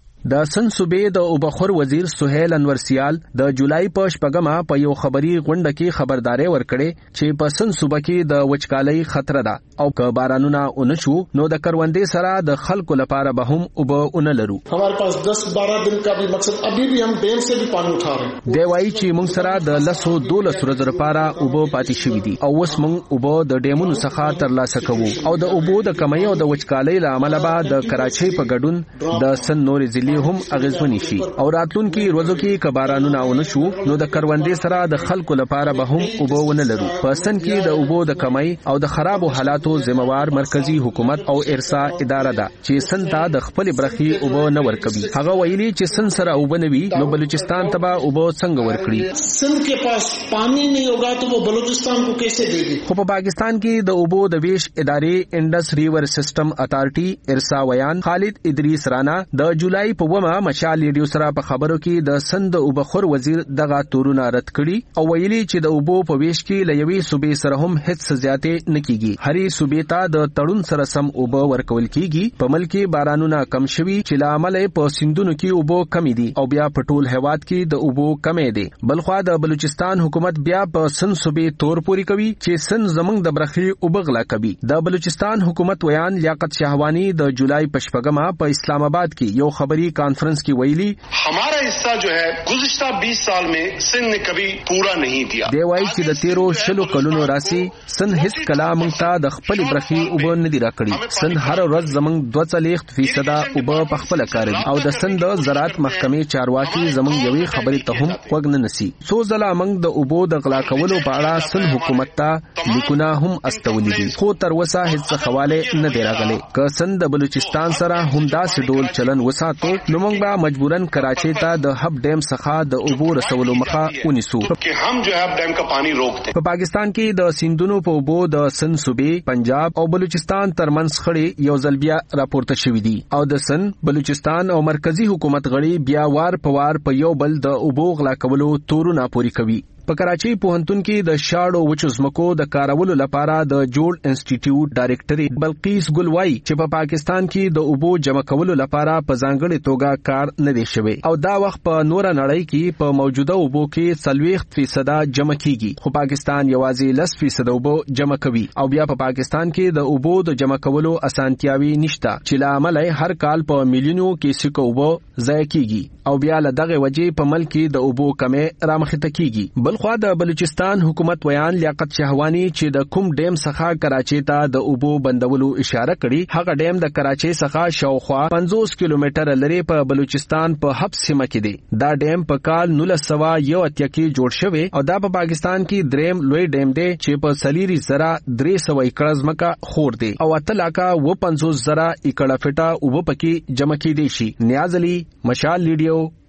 د سند صوبې د اوبخور وزیر سهیل انور سیال د جولای په شپږمه په یو خبري غونډه کې خبرداري ورکړې چې په سند صوبه کې د وچکالۍ خطر ده او که بارانونه ونشو نو د کروندې سره د خلکو لپاره به هم اوبه ونه لرو. हमारे पास दस बारह दिन का भी मकसद अभी भी हम डैम से भी पानी उठा रहे हैं. دی وایي چې موږ سره د لسو دولس ورځې لپاره اوبه پاتې شوي دي او اوس موږ اوبه د ډیمونو څخه ترلاسه کوو او د اوبو د کمی او د وچکالۍ له امله به د کراچۍ په ګډون د سند نورې ضلع هم اغیزمنې شي او راتلونکي ورځو کې که بارانونه ونشو نو د کروندې سره د خلکو لپاره به هم اوبه ونه لرو. په سند کې د اوبو د کمی او د خرابو حالاتو ذمہوار مرکزی حکومت او ارسا اداره ده چې سند ته د خپل برخې اوبه نه ورکوي. هغه ویلي چې سند سره اوبه نه وي نو بلوچستان ته به اوبه څنګه ورکړي. سند کې پاس پانی نه ہوگا تو وہ بلوچستان کو کیسے دے گی. خو په پاکستان کې د اوبو د ویش ادارې انډس ریور سیستم اتارټي ارسا ویان خالد ادریس رانا د جولای په ومه مشال ریډیو سره په خبرو کې د سند اوبخور وزیر دغه تورونه رد کړي او ویلي چې د اوبو په ویش کې لوي صوبې سره هم هیڅ زیاتې نه کیږي. هرې صوبې ته د تړون سره سم اوبه ورکول کیږي. په ملک کې بارانونه کم شوي چې له امله په سیندونو کې اوبه کمی دي او بیا په ټول هیواد کې د اوبو کمی دي. بلخوا د بلوچستان حکومت بیا په سند صوبې تور پوری کوي چې سند زمنګ د برخې اوبه غلا کوي. د بلوچستان حکومت ویان لیاقت شهوانی د جولای په شپږمه په اسلام آباد کې یو خبري کانفرنس کی ویلی हमारा हिस्सा जो है गुज़िश्ता बीस साल में सिंध ने कभी पूरा नहीं दिया. دی وایي چې د تیرو شلو کلونو راسي سند هیڅ کلا موږ ته د خپل برخي اوبه نه دی راکړي. سند هر ورځ زموږ دوه څلوېښت فیصده اوبه په خپل کاروي او د سند د زراعت محکمې چارواکي زموږ یوې خبرې ته هم وګ نه نسی. څو ځله موږ د اوبو د غلا کولو په اړه سند حکومت ته لیکونه هم استولې دي خو تر اوسه هیڅ حواله نه دی راغلي. که سند د بلوچستان سره هم داسې ډول چلن وساتو نو موږ به مجبورن کراچۍ ته د هب ډیم څخه د اوبو رسولو مخه ونیسو. कि हम जो है अब डैम का पानी रोक दें. په پاکستان کې د سیندونو په اوبو د سند صوبې، پنجاب او بلوچستان ترمنځ خړې یو ځل بیا راپورته شوې دي او د سند، بلوچستان او مرکزی حکومت غړي بیا وار په وار په یو بل د اوبو غلا کولو تورونه پوری کوي. په کراچۍ پوهنتون کې د شاړو وچو ځمکو د کارولو لپاره د جوړ انسټیټیوټ ډایرکټري بلقیس ګل وایي چې په پاکستان کې د اوبو جمع کولو لپاره په ځانګړې توګه کار نه دی شوی او دا وخت په نور نړۍ کې په موجوده اوبو کې څلوېښت فیصده جمع کیږي خو پاکستان یوازې لس فیصده اوبو جمع کوي او بیا په پاکستان کې د اوبو د جمع کولو اسانتیاوي نشته چې له امله هر کال په میلیونو کیسې اوبو ضایع کیږي او بیا له دغه وجې په ملک کې د اوبو کمې رامخته کیږي. بل خو د بلوچستان حکومت ویان لیاقت شهوانی چې د کوم ډیم څخه کراچۍ ته د اوبو بندولو اشاره کړي هغه ډیم د کراچۍ څخه شاوخوا پنځوس کیلومتره لري په بلوچستان په حب سیمه کې دی. دا ډیم په کال نولس سوه یو اتیا کې جوړ شوی او دا په پاکستان کې دریم لوی ډیم دی چې په سلیری زره درې سوه ایکړه ځمکه خور دی او اته لاکه اوه پنځوس زره ایکړه فټه اوبه پکې جمع کېدی شي. نیاز علي، مشال ریډیو،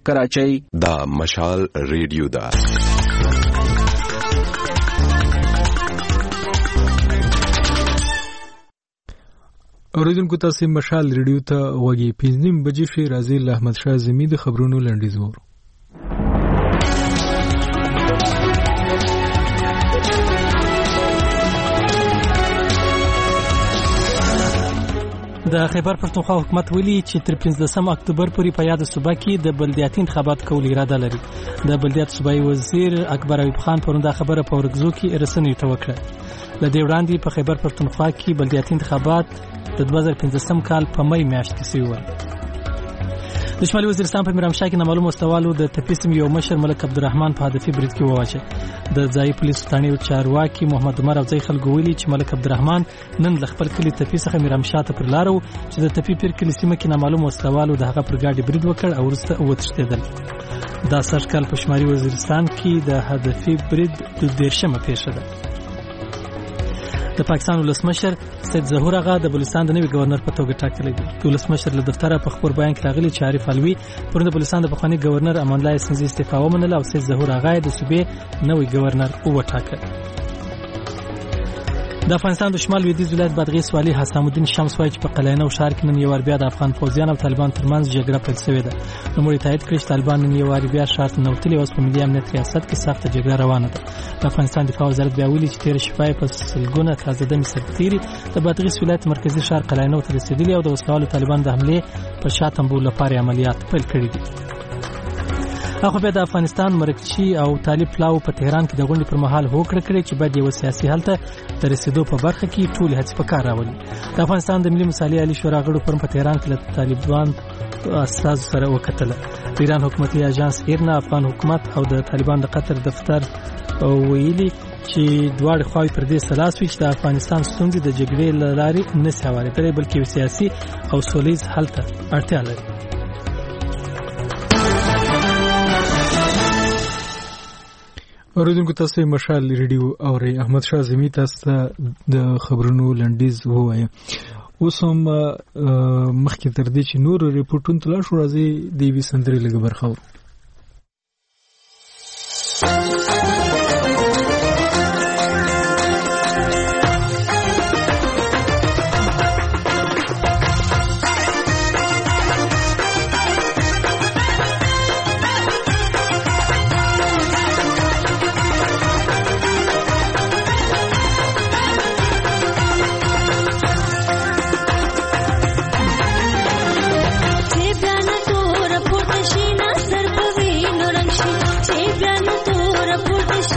کراچۍ. دا مشال ریډیو دا اوریدونکو تاسو مشال ریډیو ته وګورئ. پنځم بجې شي راځي له احمد شاه زمید د خبرونو لنډیز وورو. د خیبر پښتونخوا حکومت ویلي چې تر پنځلسم اکتوبر پورې په یاد صوبه کې د بلدیاتي انتخابات کول اراده لري. د بلدیات صوبایي وزیر اکبر ایوب خان پرون دا خبره په ورغزو کې رسنیو ته وکړه. د دې وړاندې په خیبر پښتونخوا کې بلدیاتي انتخابات د دوه زره پنځلسم کال په مې میاشت کې شوي وو. د شمالي وزیرستان په میرامشاه کې نامعلوم مستوالو د تپیسم یو مشر ملک عبدالرحمن په هدفي برید کې وواژه. د ځایي پولیسو ثاني چارواکي محمد عمر او ځای خلکو ویلي چې ملک عبدالرحمن نن له خپل کلي تپي څخه میرامشاه ته پر لار و چې د تپي پیر کلي سیمه کې نامعلوم مستوالو د هغه پر ګاډي برید وکړ او وروسته وتښتېدل. دا سږکال په شمالي وزیرستان کې د هدفي برید د دیرشمه پیښه ده. د پاکستان ولسمشر سید ظهور آغا د بلوچستان د نوي گورنر په توګه ټاکلی دی. د ولسمشر له دفتره په خبر بیان کې راغلي چې عارف علوي پرون د بلوچستان د پخواني گورنر امان الله سنځي استعفا ومنله او سید ظهور آغا د صوبې نوي گورنر وټاکه. د افغانستان د شمال لویدیځ ولایت بادغیس والی حسام الدین شمس وایي چې په قلعه نو ښار کې نن یو وار بیا د افغان پوځیان او طالبان ترمنځ جګړه پیل شوې ده. نوموړي تایید کړی چې طالبان نن یو وار بیا ښار ته ننوتلي او په ملي امنیت ریاست کې سخته جګړه روانه ده. د افغانستان دفاع وزارت بیا ویلي چې تېره شپه په سلګونه تازه دمې سرتېري د بادغیس ولایت مرکزي ښار قلعه نو ته رسېدلي او د وسلوالو طالبانو د حملې پر شا تنبو لپاره عملیات پیل کړي دي. اخو بیا د افغانستان مرکچی او طالب پلاو په تهران کې د غونډې پر مهال هوکړه کړې چې باید یو سیاسي حل ته د رسیدو په برخه کې ټول هڅې په کار راولي. د افغانستان د ملي مصالحې عالی شورا غړو پرون په تهران کې له طالبان استازو سره وکتله. د ایران حکومتي اژانس ایرنا افغان حکومت او د طالبان د قطر دفتر ویلي چې دواړه خواوې پر دې سلاس وي چې د افغانستان ستونزې د جګړې له لارې نه شي هوارېدلی بلکې یو سیاسي او سولیز حل ته اړتیا لري. اوریدونکو تاسو مشال ریډیو اورئ. احمد شاه زمید تاسو د خبرونو لنډیز ووایي. اوس هم مخکې تر دې چې نور ریپورتونه تلا شو راځي د وی سندرې لږ برخه ورو. She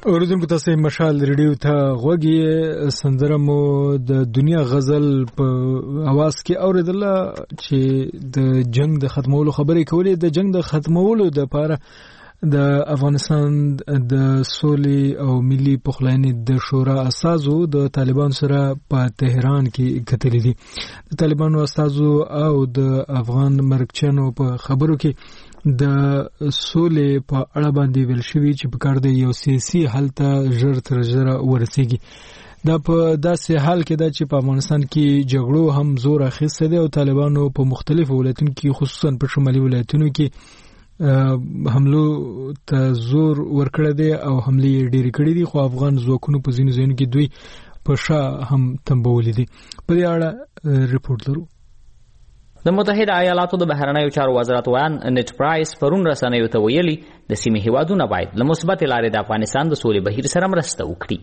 اوریدونکو تاسو مشال ریډیو ته غوږی سندره مو د دنیا غزل په اواز کې اوریدله چې د جنگ د ختمولو خبرې کولې. د جنگ د ختمولو د لپاره د افغانستان د سولې او ملي پخلاینې د شورا اساسو د طالبان سره په تهران کې کتلې دي. د طالبانو اساسو او د افغان مرکچانو په خبرو کې د سولې په اړه باندې ویل شوی چې په کار د یو سیاسي حل ته ژر تر ژره ورسیږي. دا په داسې حال کې دا چې په افغانستان کې جګړو هم زور اخیسته دی او طالبانو په مختلفو ولایتونو کې خصوصا په شمالي ولایتونو کې حملو ته زور ورکړی دی او حملې ډېرې کړې دي، خو افغان ځواکونو په ځینو ځایونو کې دوی په شا هم تنبولې دي. په دې اړه ریپورت لرو. د متحده ایالاتو د بهرنیو چارو وزارت ویان نت پرایس پرون رسنیو ته ویلي د سیمې هیوادونه باید له مثبت لارې د افغانستان د سولې بهیر سره مرسته وکړي.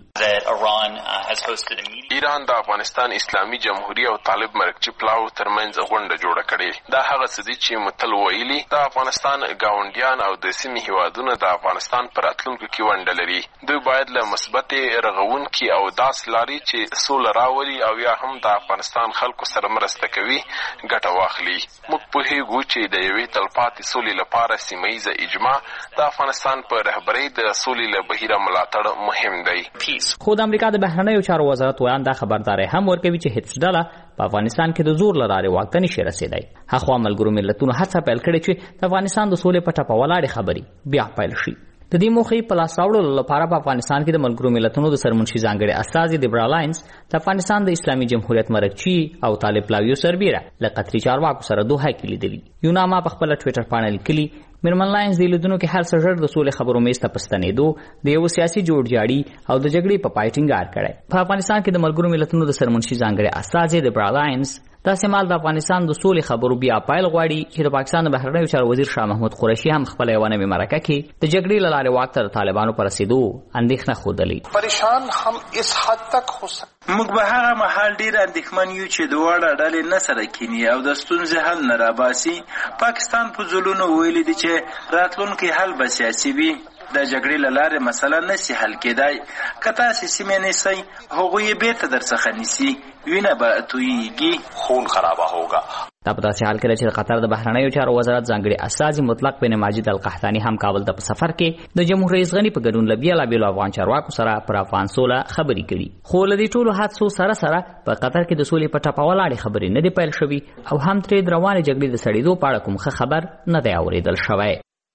ایران د افغانستان اسلامي جمهوریت او طالب مرکچی پلاو ترمنځ غونډه جوړه کړې. دا هغه څه دي چې متل ویلي د افغانستان ګاونډیان او د سیمې هیوادونه د افغانستان پر راتلونکو کې ونډه لري. دوی باید له مثبت رغونکي او داس لارې چې سوله راولي او یا هم د افغانستان خلکو سره مرسته کوي ګټه واخلي. موږ پوهیږو چې د یوې تلپاتې سولې لپاره سیمه ییزه اجماع د افغانستان په رهبرۍ د سولې له بهیره ملاتړ مهم دی. خو د امریکا د بهرنیو چارو وزارت ویان دا خبرداري هم ورکوي چې هیڅ ډله په افغانستان کې د زور لارې واک ته نشي رسیدای. هغه ملګرو ملتونو هڅه پیل کړې چې د افغانستان د سولې په ټاپه ولاړې خبرې بیا پیل شي. د دې موخې په لاس راوړلو لپاره په افغانستان کې د ملګرو ملتونو د سرمنشي ځانګړي استازي دیبرا لاینز د افغانستان د اسلامي جمهوریت مرکچی او طالب پلاویو سربیره له قطري چارواکو سره دوحه کې لیدلي. یوناما په خپل ټوئیټر باندې لیکلي میرمن لاینز د لیدونکو کې هر څه ژر د سولې خبرو میز ته پستنېدو د یو سیاسي جوړجاړي او د جګړې په پای ټینګار کړی. په افغانستان کې د ملګرو ملتونو د سرمنشي ځانګړي استازي دیبرا لاینز دا سمال د افغانستان د سولې خبرو بیا پایل غواړي چې د پاکستان د بهرنیو چارو وزیر شاه محمود قریشي هم خپل یو نوې مرکه کې د جګړې له لارې واک ته طالبانو پر رسیدو اندېښنه ښودلې. پریشان هم اس حد تک هو موږ به هغه مهال ډیر اندېښمن یو چې دواړه ډلې نه سره کینی او د ستونزې حل نه راباسي. پاکستان په ځلونو ویلي دي چې راتلونکي حل به سیاسي وي. د جګړې له لارې مسله نشي حل کېدای. که تاسې سیمې نیسئ هغوی یې بیرته درڅخه نیسي، وینه به تویېږي، خون خرابه هوګا. دا په داسې حال کې چې د قطر د بهرنیو چارو وزارت ځانګړي استازي مطلق بن ماجد القحطاني هم کابل ته په سفر کې د جمهور رئیس غني په ګډون له بېلابېلو افغان چارواکو سره پر افغان سوله خبرې کړي. خو له دې ټولو حادثو سره سره په قطر کې د سولې په ټاپه ولاړې خبرې نه دي پیل شوي او هم ترې د روانې جګړې د سړېدو په اړه کوم ښه خبر نه دی اورېدل شوی.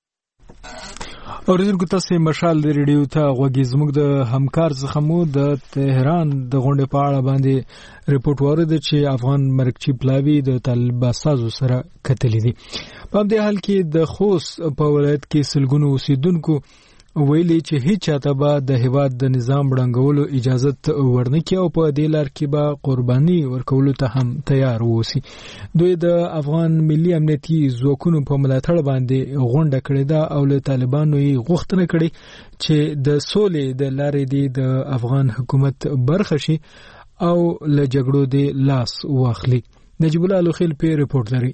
اوریدونکو تاسو مشال د ریډیو ته غوږی زموږ د همکار څخه مو د تهران د غونډې په اړه باندې ریپورت ورید چې افغان مرکچی پلاوی د طالب اساسو سره کتلې دي. په دې حال کې د خوست په ولایت کې سلګونو اوسیدونکو ویلي چې هیڅ چاته به د هیواد د نظام بړنګولو اجازه ورنکړي او په دې لار کې به قرباني ورکولو ته هم تیار ووسی. دوی د افغان ملي امنیتي ځواکونو په ملاتړ باندې غونډه کړې ده او له طالبانو یې غوښتنه کړې چې د سولې د لارې دی د افغان حکومت برخه شي او له جګړو دی لاس واخلي. نجیب الله لوخیل په ریپورت لري.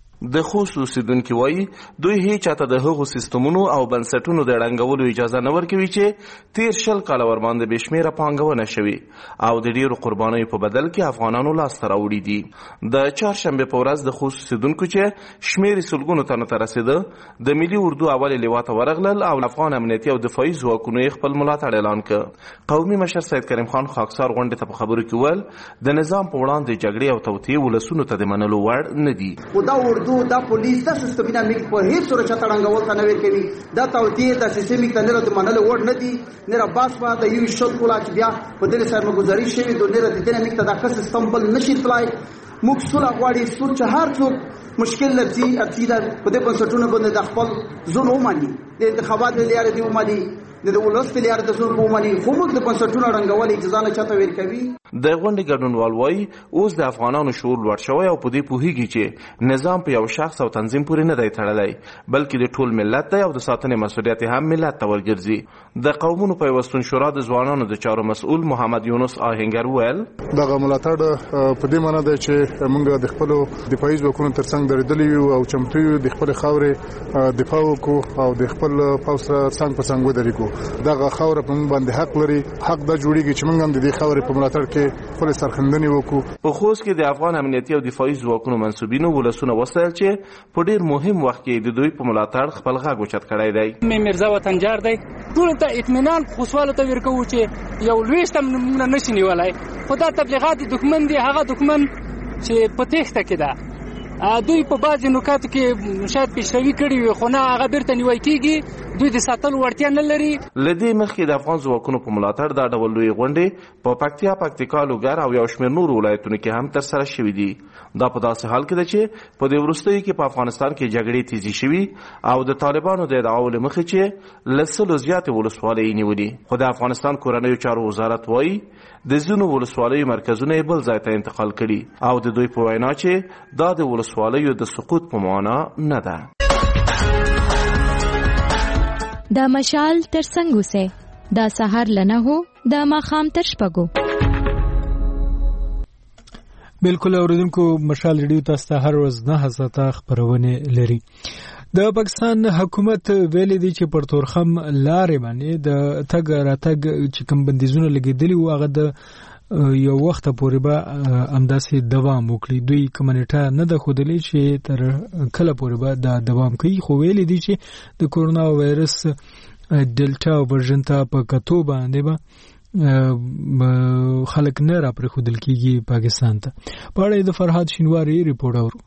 د خوست اوسیدونکو وایي دوی هیڅ چاته د هغو سیستمونو او بنسټونو د ړنګولو اجازه نه ورکوي چې تیر شل کاله ورباندې بې شمېره پانګونه شوې او د ډیرو قربانیو په بدل کې افغانانو لاسته راوړي دي. د چهارشنبې په ورځ د خوست اوسیدونکو چې شمېر یې سلګونو تنو ته رسېده د ملي اردو اولې لوا ته ورغلل او افغان امنیتي او دفاعي ځواکونو یې خپل ملاتړ اعلان کړ. قومي مشر سید کریم خان خاکسار غونډې ته په خبرو کې وویل د نظام په وړاندې جګړې او توطئې ولسونو ته د منلو وړ نه دي. دا پولیس دا سیستمونه میک په هیڅ صورت چا تړنګول ته نه ورکوي. دا توطئې د سیستمیک ته نه منلو وړ نه دي. نه باس په د یو شل کولا چې بیا په دې سره مګزاري شوی د نه د دې میک ته دا سیستم بل نشي تلای. موږ ټول غواړي چې هر څوک مشکل لري اته په دې بنسټونو باندې د خپل ځون ومني د انتخابات لپاره دی ومني د ولس په لار د زور په معنی خو موږ د بنسټونو رنګول اجازه نه چاته ورکوي. د غونډې ګډونوال وایي اوس د افغانانو شعور لوړ شوی او په دې پوهیږي چې نظام په یو شخص او تنظیم پورې نه دی تړلی بلکې د ټول ملت دی او د ساتنې مسؤلیت هم ملت ته ورګرځي. د قومونو پیوستون شورا د ځوانانو د چارو مسؤل محمد یونس آهنګر وویل دغه ملاتړ په دې معنی دی چې موږ د خپل دفاعي ځواکونو ترڅنګ درېدلي یو او چمتو یو د خپل خاورې دفاع وکړو او د خپل پوځ سره څنګ په څنګ ودرېږو. دغه خاور په موږ باندې حق لري. حق د جوړیږي چې موږ هم د دې خاور په ملاتړ کې خپل سرخندنې وکړو. په خوست کې د افغان امنیتي او دفاعي ځواکونو منسوبینو ولسونه وستایل چې په ډیر مهم وخت کې د دوی په ملاتړ خپل غږ اوچت کړی دی. مې مرزا وطنجار دی. ټول ته اطمینان خوشاله ته ورکو چې یو لويستم نه نشي نیولای. خدا تبلیغات دښمن دی، هغه دښمن چې په تېښته کې ده. دوی په بعض نکاتو کې شاید پیشروي کړي وي خو نه هغه بیرته نیول کېږي. دوی د ساتلو وړتیا نه لري. له دې مخکې د افغان ځواکونو په ملاتړ دا ډول لویې غونډې په پکتیا، پکتیکا، لوګر او یو شمېر نورو ولایتونو کې هم ترسره شوي دي. دا په داسې حال کې ده چې په دې وروستیو کې په افغانستان کې جګړې تیزې شوي او د طالبانو د ادعاو له مخې چې له سلو زیاتې ولسوالۍ یې نیولي. خو د افغانستان کورنیو چارو وزارت وایي د ځینو ولسوالیو مرکزونه یې بل ځای ته انتقال کړي او د دوی په وینا چې دا د ولسوالیو د سقوط په معنا نه ده. دا مشال تر څنګه سه دا سحر لنه هو دا ماخام تر شپګو. بالکل اوریدونکو مشال ریډیو تاسو ته هر ورځ نه هڅه خبرونه لري. د پاکستان حکومت ویلي دی چې پر تورخم لارې باندې د تګ راتګ چې کوم بندیزونه لګیدلي و هغه د یو وخت پورې به همداسې دوام وکړي. دوی کومه نیټه نه ده ښودلې چې تر کله پورې به دا دوام کوي، خو ویلي دی چې د کورونا وایرس ډیلټا ورژن ته په کتو باندې به خلک نه را پرېښودل کېږي پاکستان ته. په اړه د فرهاد شینواري ریپورټ اورو.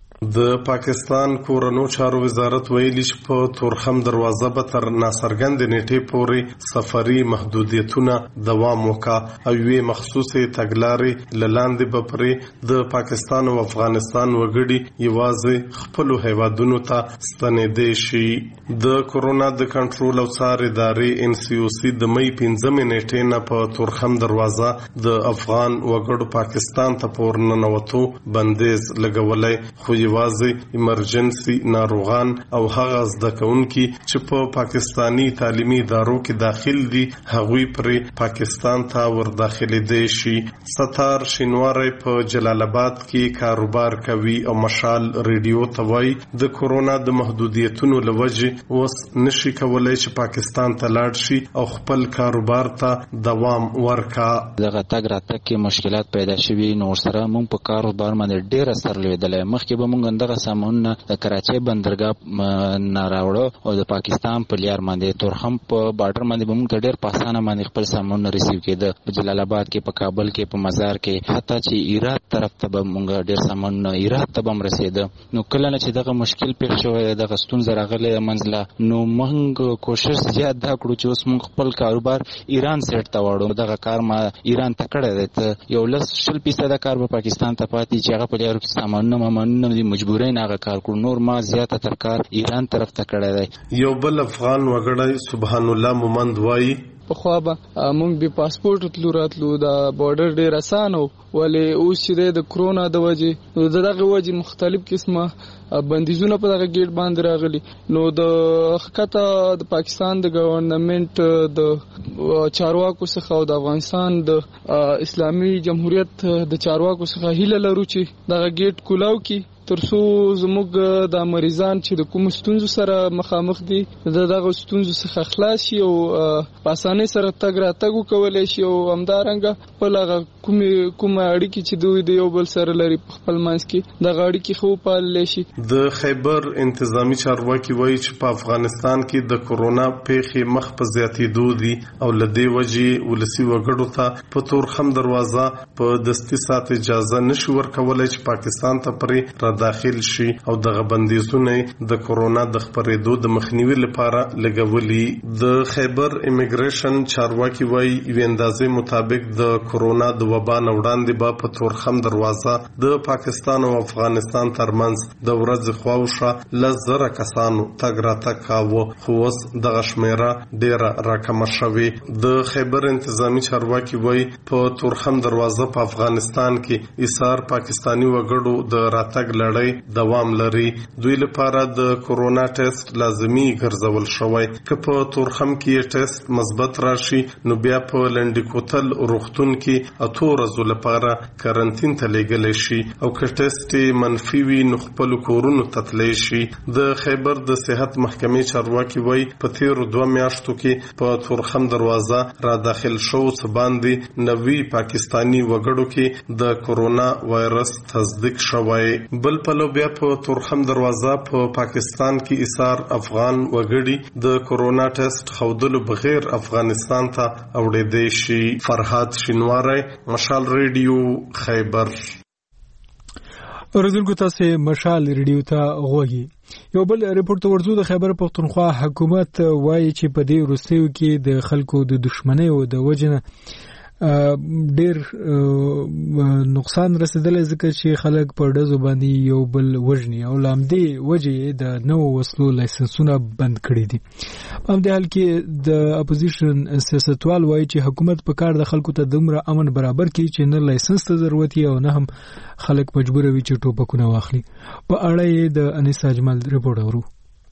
د پاکستان کورونو چارو وزارت ویلي چې په تورخم دروازه به تر ناڅرګندې نیټې پورې سفري محدودیتونه دوام وکړي او یوې مخصوصې تګلارې له لاندې به پرې د پاکستان او افغانستان وګړي یوازې خپلو هیوادونو ته ستنېدی شي. د کورونا د کنټرول او څار ادارې ان سی او سی د مې پنځمې نیټې نه په تورخم دروازه د افغان وګړو پاکستان ته پور ننوتو بندیز لګولی، خو یوازې ایمرجنسي ناروغان او هغه زده کوونکي چې په پاکستانی تعلیمي ادارو کې داخل دي هغوی پرې پاکستان ته ور داخلېدی شي. ستار شینواری په جلال آباد کې کاروبار کوي او مشال ریډیو ته وایي د کورونا د محدودیتونو له وجې اوس نشي کولای چې پاکستان ته لاړ شي او خپل کاروبار ته دوام ورکا. دغه تګ راتګ کې مشکلات پیدا شوي نو سره مونږ په کاروبار باندې ډېر اثر لیدلی. مخکې به مونږ دغه سامانونه د کراچۍ بندرګاه نه راوړو او د پاکستان په لار باندې تورخم په بارډر باندې به مونږ ته ډېر په اسانه باندې خپل سامانونه ریسیو کېده. په جلال آباد کې، په کابل کې، په مزار کې، حتی چې ایرات طرف ته به مونږ ډېر سامانونه ایرات ته به هم رسېده. نو کله نه چې دغه مشکل پیښ شوی، دغه ستونزه راغلی منځله، نو مونږ کوشش زیات دا کړو چې اوس مونږ خپل کاروبار ایران سیټ ته واړو. دغه کار ما ایران ته کړی دی. ته یو لس شل فیصده کار به پاکستان ته پاتې چې هغه په لارو کې سامانونه مامانونه دي مجبورۍ نه هغه کار کړو. نور ما زیاته تر کار ایران طرف ته کړی دی. یو بل افغان وګړی سبحان الله مومند وایي پخوا به مونږ به پاسپورت تلو راتلو دا بارډر ډیر اسانه ولې اوس چې د کرونا د وجې دغه وجې مختلف قسمه بندیزونه په دغه گیټ باندې راغلي. نو د حقیقت د پاکستان د ګورنمنت د چارواکو څخه او د افغانستان د اسلامي جمهوریت د چارواکو څخه هیله لرو چې دغه گیټ کولاو کی ترڅو زموږ د مریضان چې د کوم ستونزو سره مخامخ دي د دغه ستونزو څخه خلاص شي او په اسانۍ سره تګ راتګ وکولی شي او همدارنګه خپل هغه کومې کومه اړیکې چې دوی د یو بل سره لري په خپل منځ کې دغه اړیکې ښه وپاللی شي. د خیبر انتظامی چارواکي وایي چې په افغانستان کې د کورونا پیښې مخ په زیاتېدو دي او له دې وجې ولسي وګړو ته په تورخم دروازه په دستي سات اجازه نشي ورکولی چې پاکستان ته پرې داخل شي او دغه بندیزونه د کورونا د خپرېدو د مخنیوي لپاره لګولي. د خیبر امیګریشن چارواکي وایي یوې اندازې مطابق د کورونا د وبا نه وړاندې به په تورخم دروازه د پاکستان او افغانستان ترمنځ د ورځې خواوشا لس زره کسانو تګ راتګ کاوه، خو اوس دغه شمیره ډېره راکمه شوې. د خیبر انتظامي چارواکي وایي په تورخم دروازه په افغانستان کې ایثار پاکستاني وګړو د راتګ لړۍ دوام لري. دوی لپاره د کورونا ټیسټ لازمي ګرځول شوی. که په تورخم کې ټیسټ مثبت راشي نو بیا په لنډی کوتل روغتون کې اتو ورځو لپاره کارانتین ته لیږلی شي او که ټیسټ منفي وي نو خپل کورونو ته تللی شي. د خیبر د صحت محکمې چارواکي وایي په تیرو دوه میاشتو کې په تورخم دروازه را داخل شو څه باندې نوي پاکستانی وګړو کې د کورونا وایرس تصدیق شوی. بل پلو بیا په تورخم دروازه په پاکستان کې ایثار افغان وګړي د کورونا ټیسټ خودلو بغیر افغانستان ته اوړېدای شي. فرهاد شینواری، مشال ریډیو، خیبر. ورزونکو تاسو مشال ریډیو ته غوږی. یو بل ریپورت ورزو د خیبر پختونخوا حکومت وایي چې په دې وروستیو کې د خلکو د دښمنۍ او د وجنه ډیر نقصان رسیدلی ځکه چې خلک په ډزو باندې یو بل وژني او لامدې وجې د نوو وسلو لایسنسونه بند کړي دي. په همدې حال کې د اپوزیشن سیاستوال وایي چې حکومت په کار د خلکو ته دومره امن برابر کړي چې نه لایسنس ته ضرورت یې او نه هم خلک مجبور وي چې ټوپکونه واخلي. په اړه یې د انیس اجمل ریپورت اورو.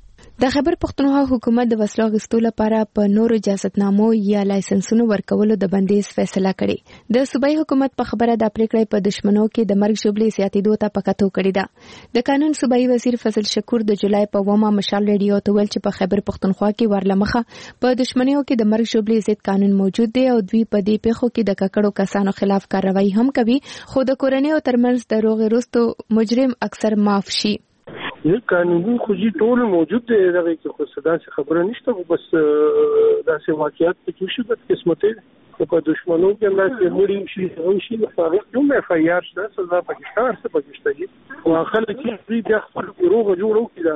د خیبر پختونخوا حکومت د وسلو اخیستو لپاره په نورو اجازهتنامو یا لایسنسونو ورکولو د بندیز فیصله کړې. د صوبایي حکومت په خبره د پریکړې په دشمنو کې د مرګ ژوبلې زیاتېدو ته پکاتو کړې ده. د قانون صوبایي وزیر فضل شکور د جولای په اوومه مشال ریډیو ته ویل چې په خیبر پختونخوا کې ورلمخه په دشمنیو کې د مرګ ژوبلې ضد قانون موجود دی او دوی په دې پیښو کې د ککړو کسانو خلاف کاروایی هم کوي، خو د کورنۍ او ترمنځ د روغې وروستو مجرم اکثر معاف شي. یو قانوني خوځي ټول موجود دی، دغه کې خو صدا څه خبره نشته، بس داسې واقعیت کې شي د قسمت خو په دشمنو کې الله مړي شي او شي هغه کوم اف ای آر شته سزا پاکستان څخه پاکستاني او خلک یې د خپل روغ جوړو کې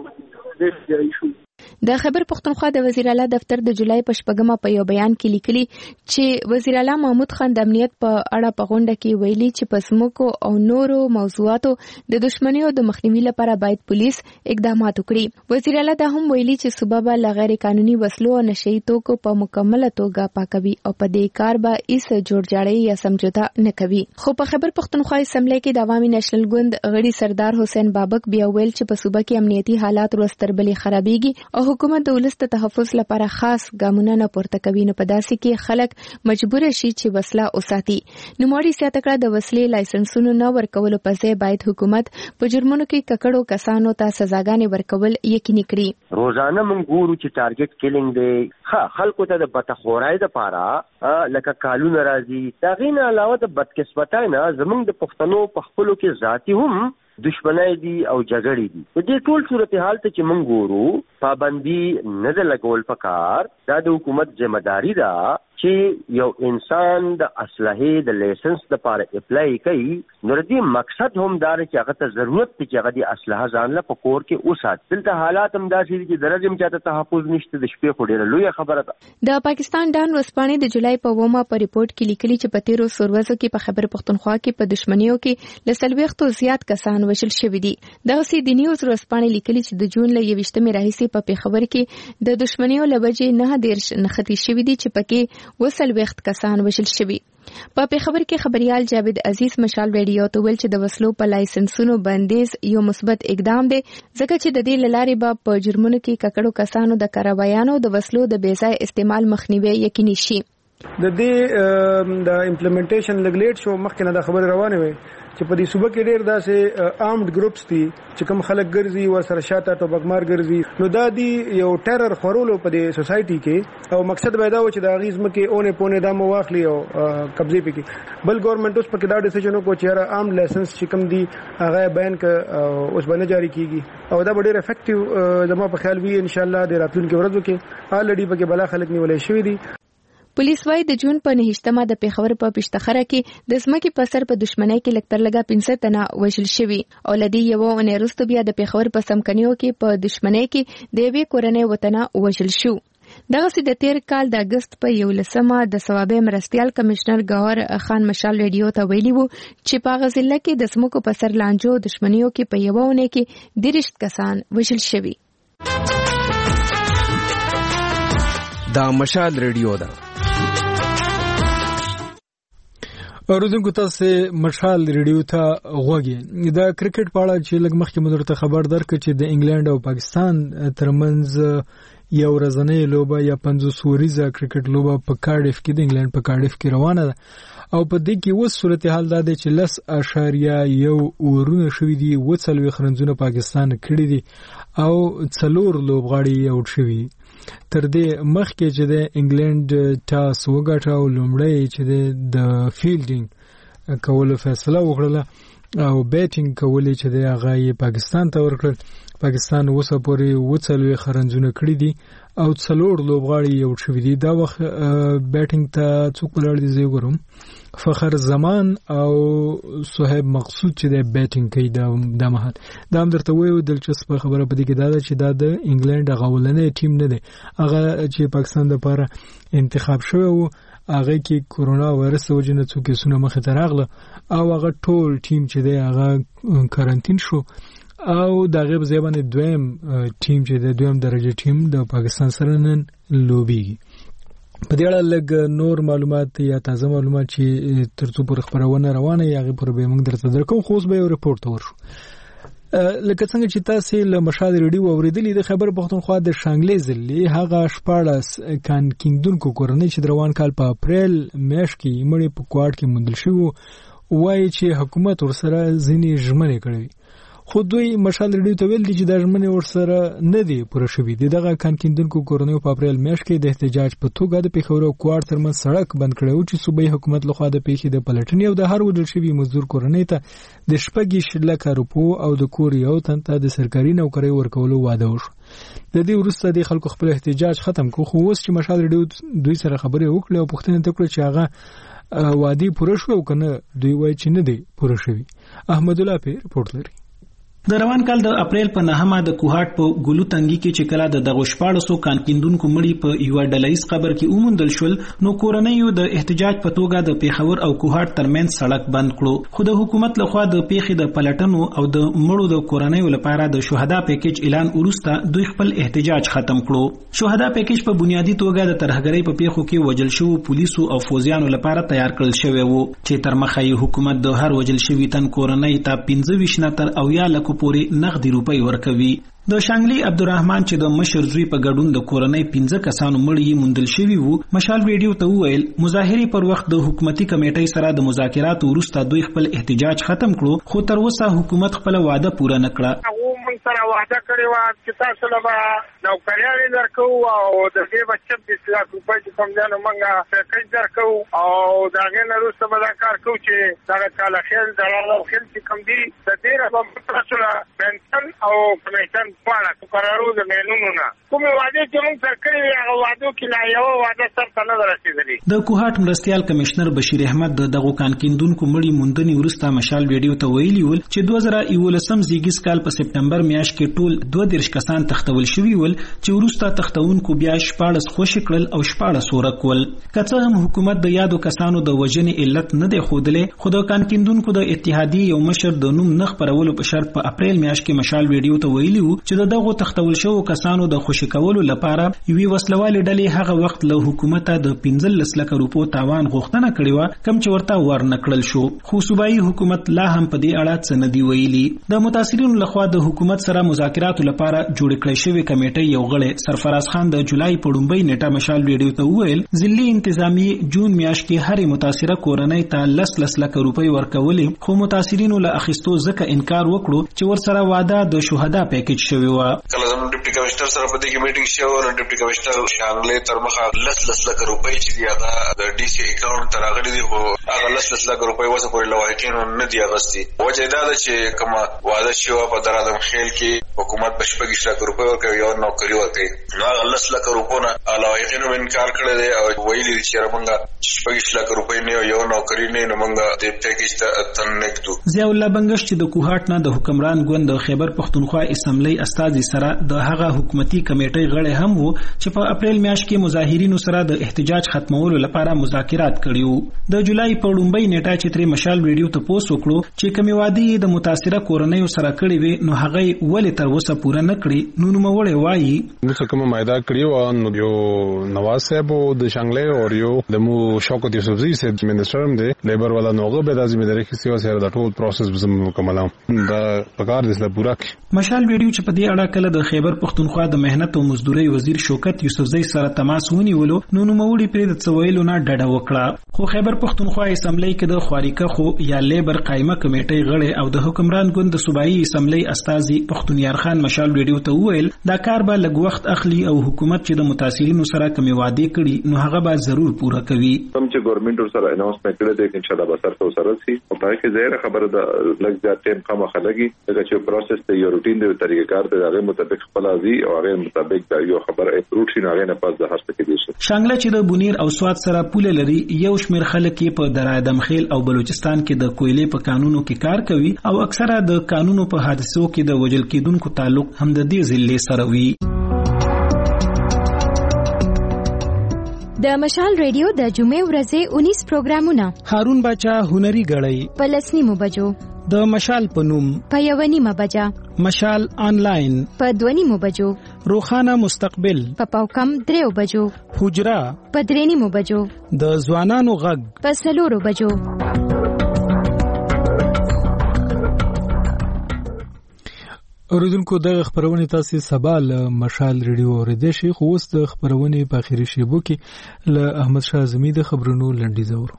دا د ایشو. د خیبر پختونخوا د وزیر اعلی دفتر د جولای په شپږمه په یو بیان کې لیکلي چې وزیر اعلی محمود خان د امنیت په اړه په غونډه کې ویلي چې په سمکو او نورو موضوعاتو د دښمنیو د مخنیوي لپاره باید پولیس اقدامات وکړي. وزیر اعلی دا هم ویلي چې صوبه به له غیر قانوني وسلو او نشئی توکو په مکمله توګه پاکوي او په دې کار به هیڅ جوړجاړی یا سمجوته نه کوي. خو په خیبر پختونخوا اسمبلی کې د عوامي نېشنل ګوند غړي سردار حسین بابک بیا ویل چې په صوبه کې امنیتي حالات ورستربلې خرابېږي او حکومت د ولس د تحفظ لپاره خاص ګامونه نه پورته کوي، نو په داسې کې خلک مجبور شي چې وسله وساتي. نوموړي زیاته کړه د وسلې لایسنسونو نه ورکولو په ځای باید حکومت په جرمونو کې ککړو کسانو ته سزاګانې ورکول یقیني کړي. روزانه موږ ګورو چې ټارګټ کیلینګ دی، ها خلکو ته د بتخورای د پاره لکه کالونه راځي. دا غینه علاوه د بدقسمتۍ نه زموږ د پښتنو په خپلو کې ذاتی هم دشمنای دي او جګړې دي. په دې ټول صورتحال ته چې موږ ګورو پابندي نه ده لګول پکار. دا د حکومت ذمہ داری ده چې یو انسان د اسلحې د لایسنس لپاره اپلای کوي نو د دې مقصد هم دا چې هغه ته ضرورت دی چې هغه د اسلحه ځان له پکور کې وسات. دلته حالات هم داسې دي چې درجه چاته تحفظ نشته، د شپې خو ډیره لویه خبره ده. د پاکستان ډان ورځپاڼې د جولای په اوومه په ریپورت کې لیکلي چې په تیرو سوروزو کې په خیبر پختونخوا کې په دښمنیو کې له څلوېښتو زیات کسان وژل شوي دي. دغسې د نیوز ورځپاڼې لیکلي چې د جون له یویشتمې راهیسې په پېښور کې د دښمنیو له وجې نهه دېرش نښتې شوي دي چې پکې وڅلوېښت کسان وژل شوي. په پېښور کې خبريال جاوید عزیز مشال ریډیو ته ویل چې د وسلو په لایسنسونو بندیز یو مثبت اقدام دی ځکه چې د دې لارې به په جرمونو کې ککړو کسانو د کاروایانو د وسلو د بېځای استعمال مخنیوي یقیني شي. د دې د امپلیمنټیشن لګلیټ شو مخکې نه د خبر روانه وي چې په دې صوبه کې ډېر داسې آرمډ ګروپس دي چې کوم خلک ګرځي ور سره شاته ټوپکمار ګرځي، نو دا دی یو ټیرر خورولو په دې سوسایټي کې او مقصد پیدا و چې د غیز مکه اونې پونه د مو واخلي او قبضه پکې. بل ګورنمنت اوس پکې دا ډیسیژن کو چې را آرمډ لایسنس چې کوم دی هغه بیان ک اوس باندې جاری کیږي او دا ډېر افیکټیو زما په خیال وی ان شاء الله د راتلونکو ورځو کې الریډي پکې بلا خلک نیولې شوی دي. پولیس وايي د جون په نهشتمه د پېښور په پښتخره کې د ځمکې په سر په دښمنۍ کې لکتر لګا پنځه تنه وژل شوي او لدی یو اونۍ وروسته بیا د پېښور په سمکنیو کې په دښمنۍ کې د یوې کورنۍ وطنه وژل شو. دغسې د تیر کال د اګست په یولسمه د ثوابه مرستیال کمشنر ګوهر خان مشال ریډیو ته ویلي وو چې په هغه ضلع کې د ځمکو په سر لانجو دښمنیو کې په یوه اونۍ کې دېرش کسان وژل شوي. دا مشال ریډیو ده. اوریدونکو تاسو مشال ریډیو ته غوږی دا کرکټ په اړه چې لږ مخکې مو درته خبر درکړ چې د انګلند او پاکستان ترمنځ یو ورځنۍ لوبه یا پنځوس وریزه کرکټ لوبه په کارډیف کې د انګلند په کارډیف کې روانه ده او په دې کې اوس صورتحال دا دی چې لس اشاریه یو اورونه شوي دي اوه څلوېښت رنزونه پاکستان کړي دي او څلور لوبغاړي آوټ شوي تر دې مخکې چې د انګلند ټاس وګټه او لومړی چې د فیلډینګ کولو فیصله وکړله او بیټینګ کولې چې د هغه یې پاکستان ته ورکړل پاکستان اوسه پورې اوه څلوېښت رنزونه کړي دي او څلور لوبغاړي یې آوټ شوي دي دا وخت بیټینګ ته څوک ولاړ دي زه یې ګورم فخر زمان او صهیب مقصود چې د بیټینګ کوي دا مهال دا هم درته وایو دلچسپه خبره په دې کې دا ده چې دا د انګلند هغه اولنی ټیم نه دی هغه چې پاکستان دپاره انتخاب شوی و هغه کې کورونا وایرس د وجې نه څو کیسونه مخې ته راغله او هغه ټول ټیم چې دی هغه کارنتین شو او د هغې په ځای باندې دویم ټیم چې دی دویم درجه ټیم د پاکستان سره نن لوبیږي په دې اړه لږ نور معلومات یا تازه معلومات چې تر څو پر خبرونه روانه یې هغې پر به یې موږ درته درکوم خو اوس به یو رپورټ ته ورشو لکه څنګه چې تاسې له مشال ریډیو اورېدلي د خیبر پښتونخوا د شانګلې ضلعې هغه شپاړس کان کیندونکو کورنۍ چې د روان کال په اپریل میاشت کې مړي په کوارټ کې موندل شوي وایي چې حکومت ورسره ځینې ژمنې کړې خو دوی مشال ریډیو ته ویل دي چې دا ژمنې ورسره نه دي پوره شوي د دغه کان کیندونکو کورنیو په اپریل میاشت کې د احتجاج په توګه د پېښور او کوارټ ترمنځ سړک بند کړی و چې صوبایي حکومت لخوا د پیښې د پلټنې او د هر وډل شوي مزدور کورنۍ ته د شپږ لکه روپو او د کور یو تن ته د سرکاري نوکرۍ ورکولو واده وشو د دې وروسته د خلکو خپل احتجاج ختم کړ خو اوس چې مشال ریډیو دوی سره خبرې وکړې او پوښتنه یې وکړه چې هغه وعدې پوره شوې او که نه دوی وایي چې نه دی پوره شوي احمد الله پې رپورټ لري د روان کال د اپریل په نهمه د کوهاټ په ګلو تنګي کې چې کله د دغه شپاړسو کان کیندونکو مړي په یو ډلهیز قبر کې وموندل شول نو کورنیو د احتجاج په توګه د پېښور او کوهاټ ترمنځ سړک بند کړو خو د حکومت لخوا د پیښې د پلټنو او د مړو د کورنیو لپاره د شهدا پیکیج اعلان وروسته دوی خپل احتجاج ختم کړو شهدا پیکیج په بنیادی توګه د ترهګرۍ په پیښو کې وجل شوو پولیسو او فوجیانو لپاره تیار کړل شوی وو چې تر مخه یې حکومت د هر وجل شوي تن کورنۍ ته پنځه ویشت نه تر اویا لکو پورې نغدي روپۍ ورکوي د شانګلی عبدالرحمن چې د مشر زوی په ګډون د کورنۍ پنځه کسانو مړي موندل شوي وو مشال ویډیو ته وویل مظاهرې پر وخت د حکومتي کمیټې سره د مذاکراتو وروسته دوی خپل احتجاج ختم کړو خو تر اوسه حکومت خپل وعده پوره نه کړه موږ سره وعده کړې وه چې تاسو له به نوکریانې درکوو او د دې به چبیس لاک روپۍ چې کوم دی نو موږ پیکیج درکوو او د هغې نه وروسته به دا کار کوو چې دغه کالاخیل دلال او خیل چې کوم دي د دې نه به تاسو له پنسن او کمیشن پاړه قرارو د مېلونو نه کومې وعدې چې موږ سره کړې وې هغه وعدو کې لا یوه وعده سرته نه ده رسېدلې د کوهاټ مرستیال کمشنر بشیر احمد د دغو کان کیندونکو مړي موندنې وروسته مشال ویډیو ته ویلي ول چې دوه زره یولسم زیږیز کال په سپټمبر میاشت کې ټول دوه دېرش کسان تختول شوي ول چې وروسته تختونکو بیا شپاړس خوشي کړل او شپاړس ورک ول که څه هم حکومت د یادو کسانو د وژنې علت نه دی ښودلی خو د کان کیندونکو د اتحادیې یو مشر د نوم نه خپرولو په شرط په اپریل میاشت کې مشال ویډیو ته ویلي و چې د دغو تختول شوو کسانو د خوشي کولو لپاره یوې وسلوالې ډلې هغه وخت له حکومته د پنځلس لکه روپو تاوان غوښتنه کړې وه کوم چې ورته ورنه کړل شو خو صوبایي حکومت لا هم په دې اړه څه نه دي ویلي د متاثرینو لخوا د حکومت سره مذاکراتو لپاره جوړې کړې شوې کمیټې یو غړی سرفراز خان د جولای په لومړۍ نیټه مشال ویډیو ته وویل ځلي انتظامیې جون میاشت کې هرې متاثره کورنۍ ته لس لس لکه روپۍ ورکولې خو متاثرینو له اخیستو ځکه انکار وکړو چې ورسره واده د شهدا پیکیج شوی و کله زموږ ډیپټي کمشنر سره په دې کې میټینګ شوی و نو ډیپټي کمشنر شانګلې تر مخه لس لس لکه روپۍ چې دي هغه د ډي سي اکاونټ ته راغلي دي خو هغه لس لس لکه روپۍ اوسه پورې لواحقینو نه دي اخیستي وجه یې دا ده چې کومه واده شوې وه په درادم خیل کې حکومت به شپږ ویشت لکه روپۍ ورکوي یو نوکري ورکوي نو هغه لس لکه روپو نه لواحقینو انکار کړی دی او ویلي دي چې یاره موږ شپږ ویشت لکه روپۍ نه یو نوکري نه نو موږ دې پیکیج ته تن نه ږدو ضیاء الله بنګش چې د کوهاټ نه د حکمران ګوند د خیبر پښتونخوا اسمبلی استازي سره د هغه حکومتي کمیټې غړی هم وو چې په اپریل میاشت کې مظاهرینو سره د احتجاج ختمولو لپاره مذاکرات کړي وو د جولای په لومړۍ نیټه چې ترې مشال ویډیو ته پوسټ وکړو چې کومې وعدې د متاثره کورنیو سره کړې وې نو هغه ولې تر تر اوسه پوره نه کړي. نو نوموړی وایي موږ کومه مایده کړی و یو نواز صاحب د شانګلې او یو د مو شوکت یوسفزي صاحب منسټر هم دی لیبر والا نوغه به د ذمہ داری کې سیاسي د ټول پروسس به مکمل دا پکار دي پورا. مشال ویډیو چې په دې اړه کله د خیبر پښتونخوا د مهنت او مزدوري وزیر شوکت یوسفزي سره تماس ونیولو نو نوموړي پرې د څویلو نه ډډه وکړه. خو خیبر پښتونخوا اسمبلی کې د خواریکه خو یا لیبر قائمه کمیټې غړي او د حکمران ګوند د صوبایي اسمبلی استازي پښتونیار خان مشال ویډیو ته وویل دا کار به لږ وخت اخلي او حکومت چې د متاثرینو سره کومې وعده کړي نو هغه به ضرور پوره کوي. کوم چې ګورنمنت سره اناونسمنت کړی دی ان شاء الله به سره سره سي او په کې ظاهر خبره د لږ زیات ټیم کم خلګي چې پروسس ته یو روټین دی طریقې کار ته هغه مطابق خپل ازي او هغه مطابق دا یو خبره اپروچ نه هغه نه پاس د هڅه کې دي. شانګله چې د بونیر او سواد سره پوله لري یو شمیر خلک په درادم خیل او بلوچستان کې د کویلې په قانونو کې کار کوي او اکثره د قانونو په حادثو کې د وجل کېدونکو تعلق هم د دې ضلع سره وي. د مشال ریډیو د جمعې ورځې اونیس پروګرامونه هارون باچا هنري غړی په لسنیمو بجو د مشال په نوم په یو نیمه بجا مشال آنلاین په دوه نیمو بجو روخانه مستقبل په پاوکم دریو بجو حجرا په درې نیمو بجو د ځوانانو غږ په څلورو بجو. اوریدونکو د خبرونه تاسو سبا له مشال ریډیو اوریدئ شي. خو اوس د خبرونه په اخیری شیبو کې له احمد شاه اعظمي د خبرونو لنډیز اورو.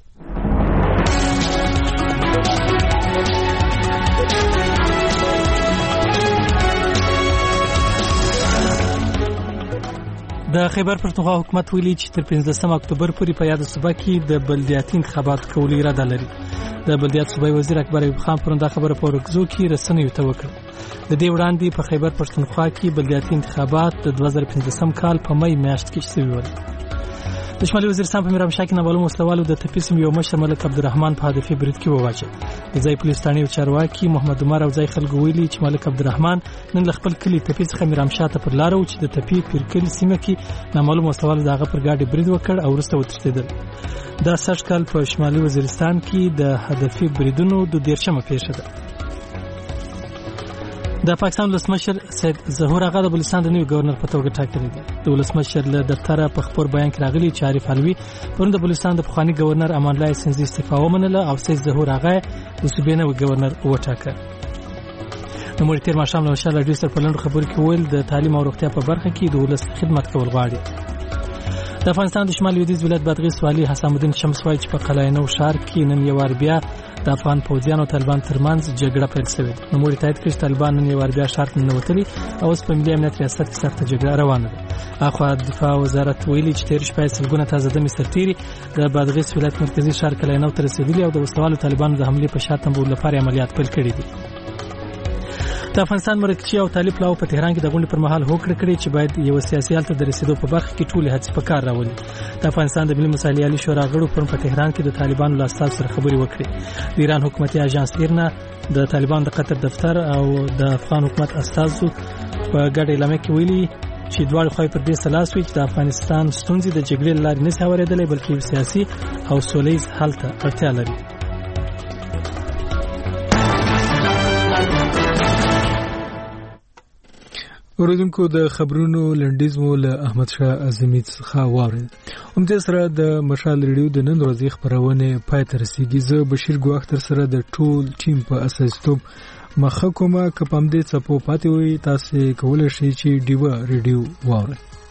د خیبر پښتونخوا حکومت ویلي چې تر پنځلسم اکتوبر پورې په یاد صوبه کې د بلدیاتي انتخابات کولو اراده لري. د بلدیات صوبایي وزیر اکبر ایوب خان پرون دا خبره په ورکزو کې رسنیو ته وکړه. د دې وړاندې په خیبر پښتونخوا کې بلدیاتي انتخابات د دوه زره پنځلسم کال په مې میاشت کې شوي ول. د شمالي وزیرستان په میرامشاه کې نامعلوم وسلوالو د تپیسم یو مشر ملک عبدالرحمن په هدفي برید کې وواچه. د ځای پولیس ثاني چارواکي محمد عمر او ځای خلکو ویلي چې ملک عبدالرحمن نن خپل کلی تپی څخه میرامشاه ته پر لار و چې د تپی پیرکل سیمه کې نامعلوم وسلوالو دغه پر ګاډي برید وکړ او وروسته وتښتیدل. دا سږ کال په شمالي وزیرستان کې د هدفي بریدونو د دیرشمه پیښه ده. د پاکستان ولسمشر سید ظهور آغا د بلوچستان د نوي گورنر په توګه ټاکلی دی. د ولسمشر له دفتره په خبر بیان کې راغلی چې عارف علوي پرون د بلوچستان د پخوانی گورنر امان الله سنځي استعفا ومنله او سید ظهور آغا د صوبې نوي گورنر وټاکه. نو موږ تیر ماښام له مشال راډیو سره په لنډو خبرو کې ویل د تعلیم او روغتیا په برخه کې د ولس خدمت کول غواړي. د افغانستان د شمال لویدیځ ولایت بادغیس والي حسام الدین شمس وايي چې په قلعه نو ښار کې نن یو وار بیا د افغان پوځیانو طالبان ترمنځ جګړه پیل شوې ده. نو موږ تایید کړی چې طالبان نن یو وار بیا ښار ته ننوتلي او اوس په ملي امنیت ریاست کې سخته جګړه روانه ده. اخوا دفاع وزارت ویلي چې تیر شپه سلګونه تازه دمې سرتیري د بادغیس ولایت مرکزی ښار قلعه نو ته رسېدلي او د وسوالو طالبانو د حملې په شا تنبول لپاره عملیات پیل کړي دي. د افغانستان مرکزي او طالب پلاو په تهران کې د غونډې پر مهال هوکړه کړې چې باید یو سیاسي حل ته د رسیدو په برخه کې ټولې هڅې په کار راولي. د افغانستان د ملي مصالحې عالي شورا غړو پرون په تهران کې د طالبانو له استازو سره خبرې وکړې. د ایران حکومتي اژانس ایرنا د طالبانو د قطر دفتر او د افغان حکومت استازو په ګډه اعلامیه کې ویلي چې دواړه خواوې پر دې سلاس وي چې د افغانستان ستونزې د جګړې له لارې نشي هوارېدلی بلکې یو سیاسي او سولیز حل ته اړتیا لري. اوریدونکو د خبرونو لنډیز مو له احمد شاه اعظمي څخه واورید. همدې سره د مشال ریډیو د نن ورځې خبرونه پای ته رسیدي. زه بشیر ګواختر سره د ټول ټیم په اساستوب مخه کومه که پام دې څپو پاتې وي تاسو کولای شئ چې ډیوه ریډیو واورئ.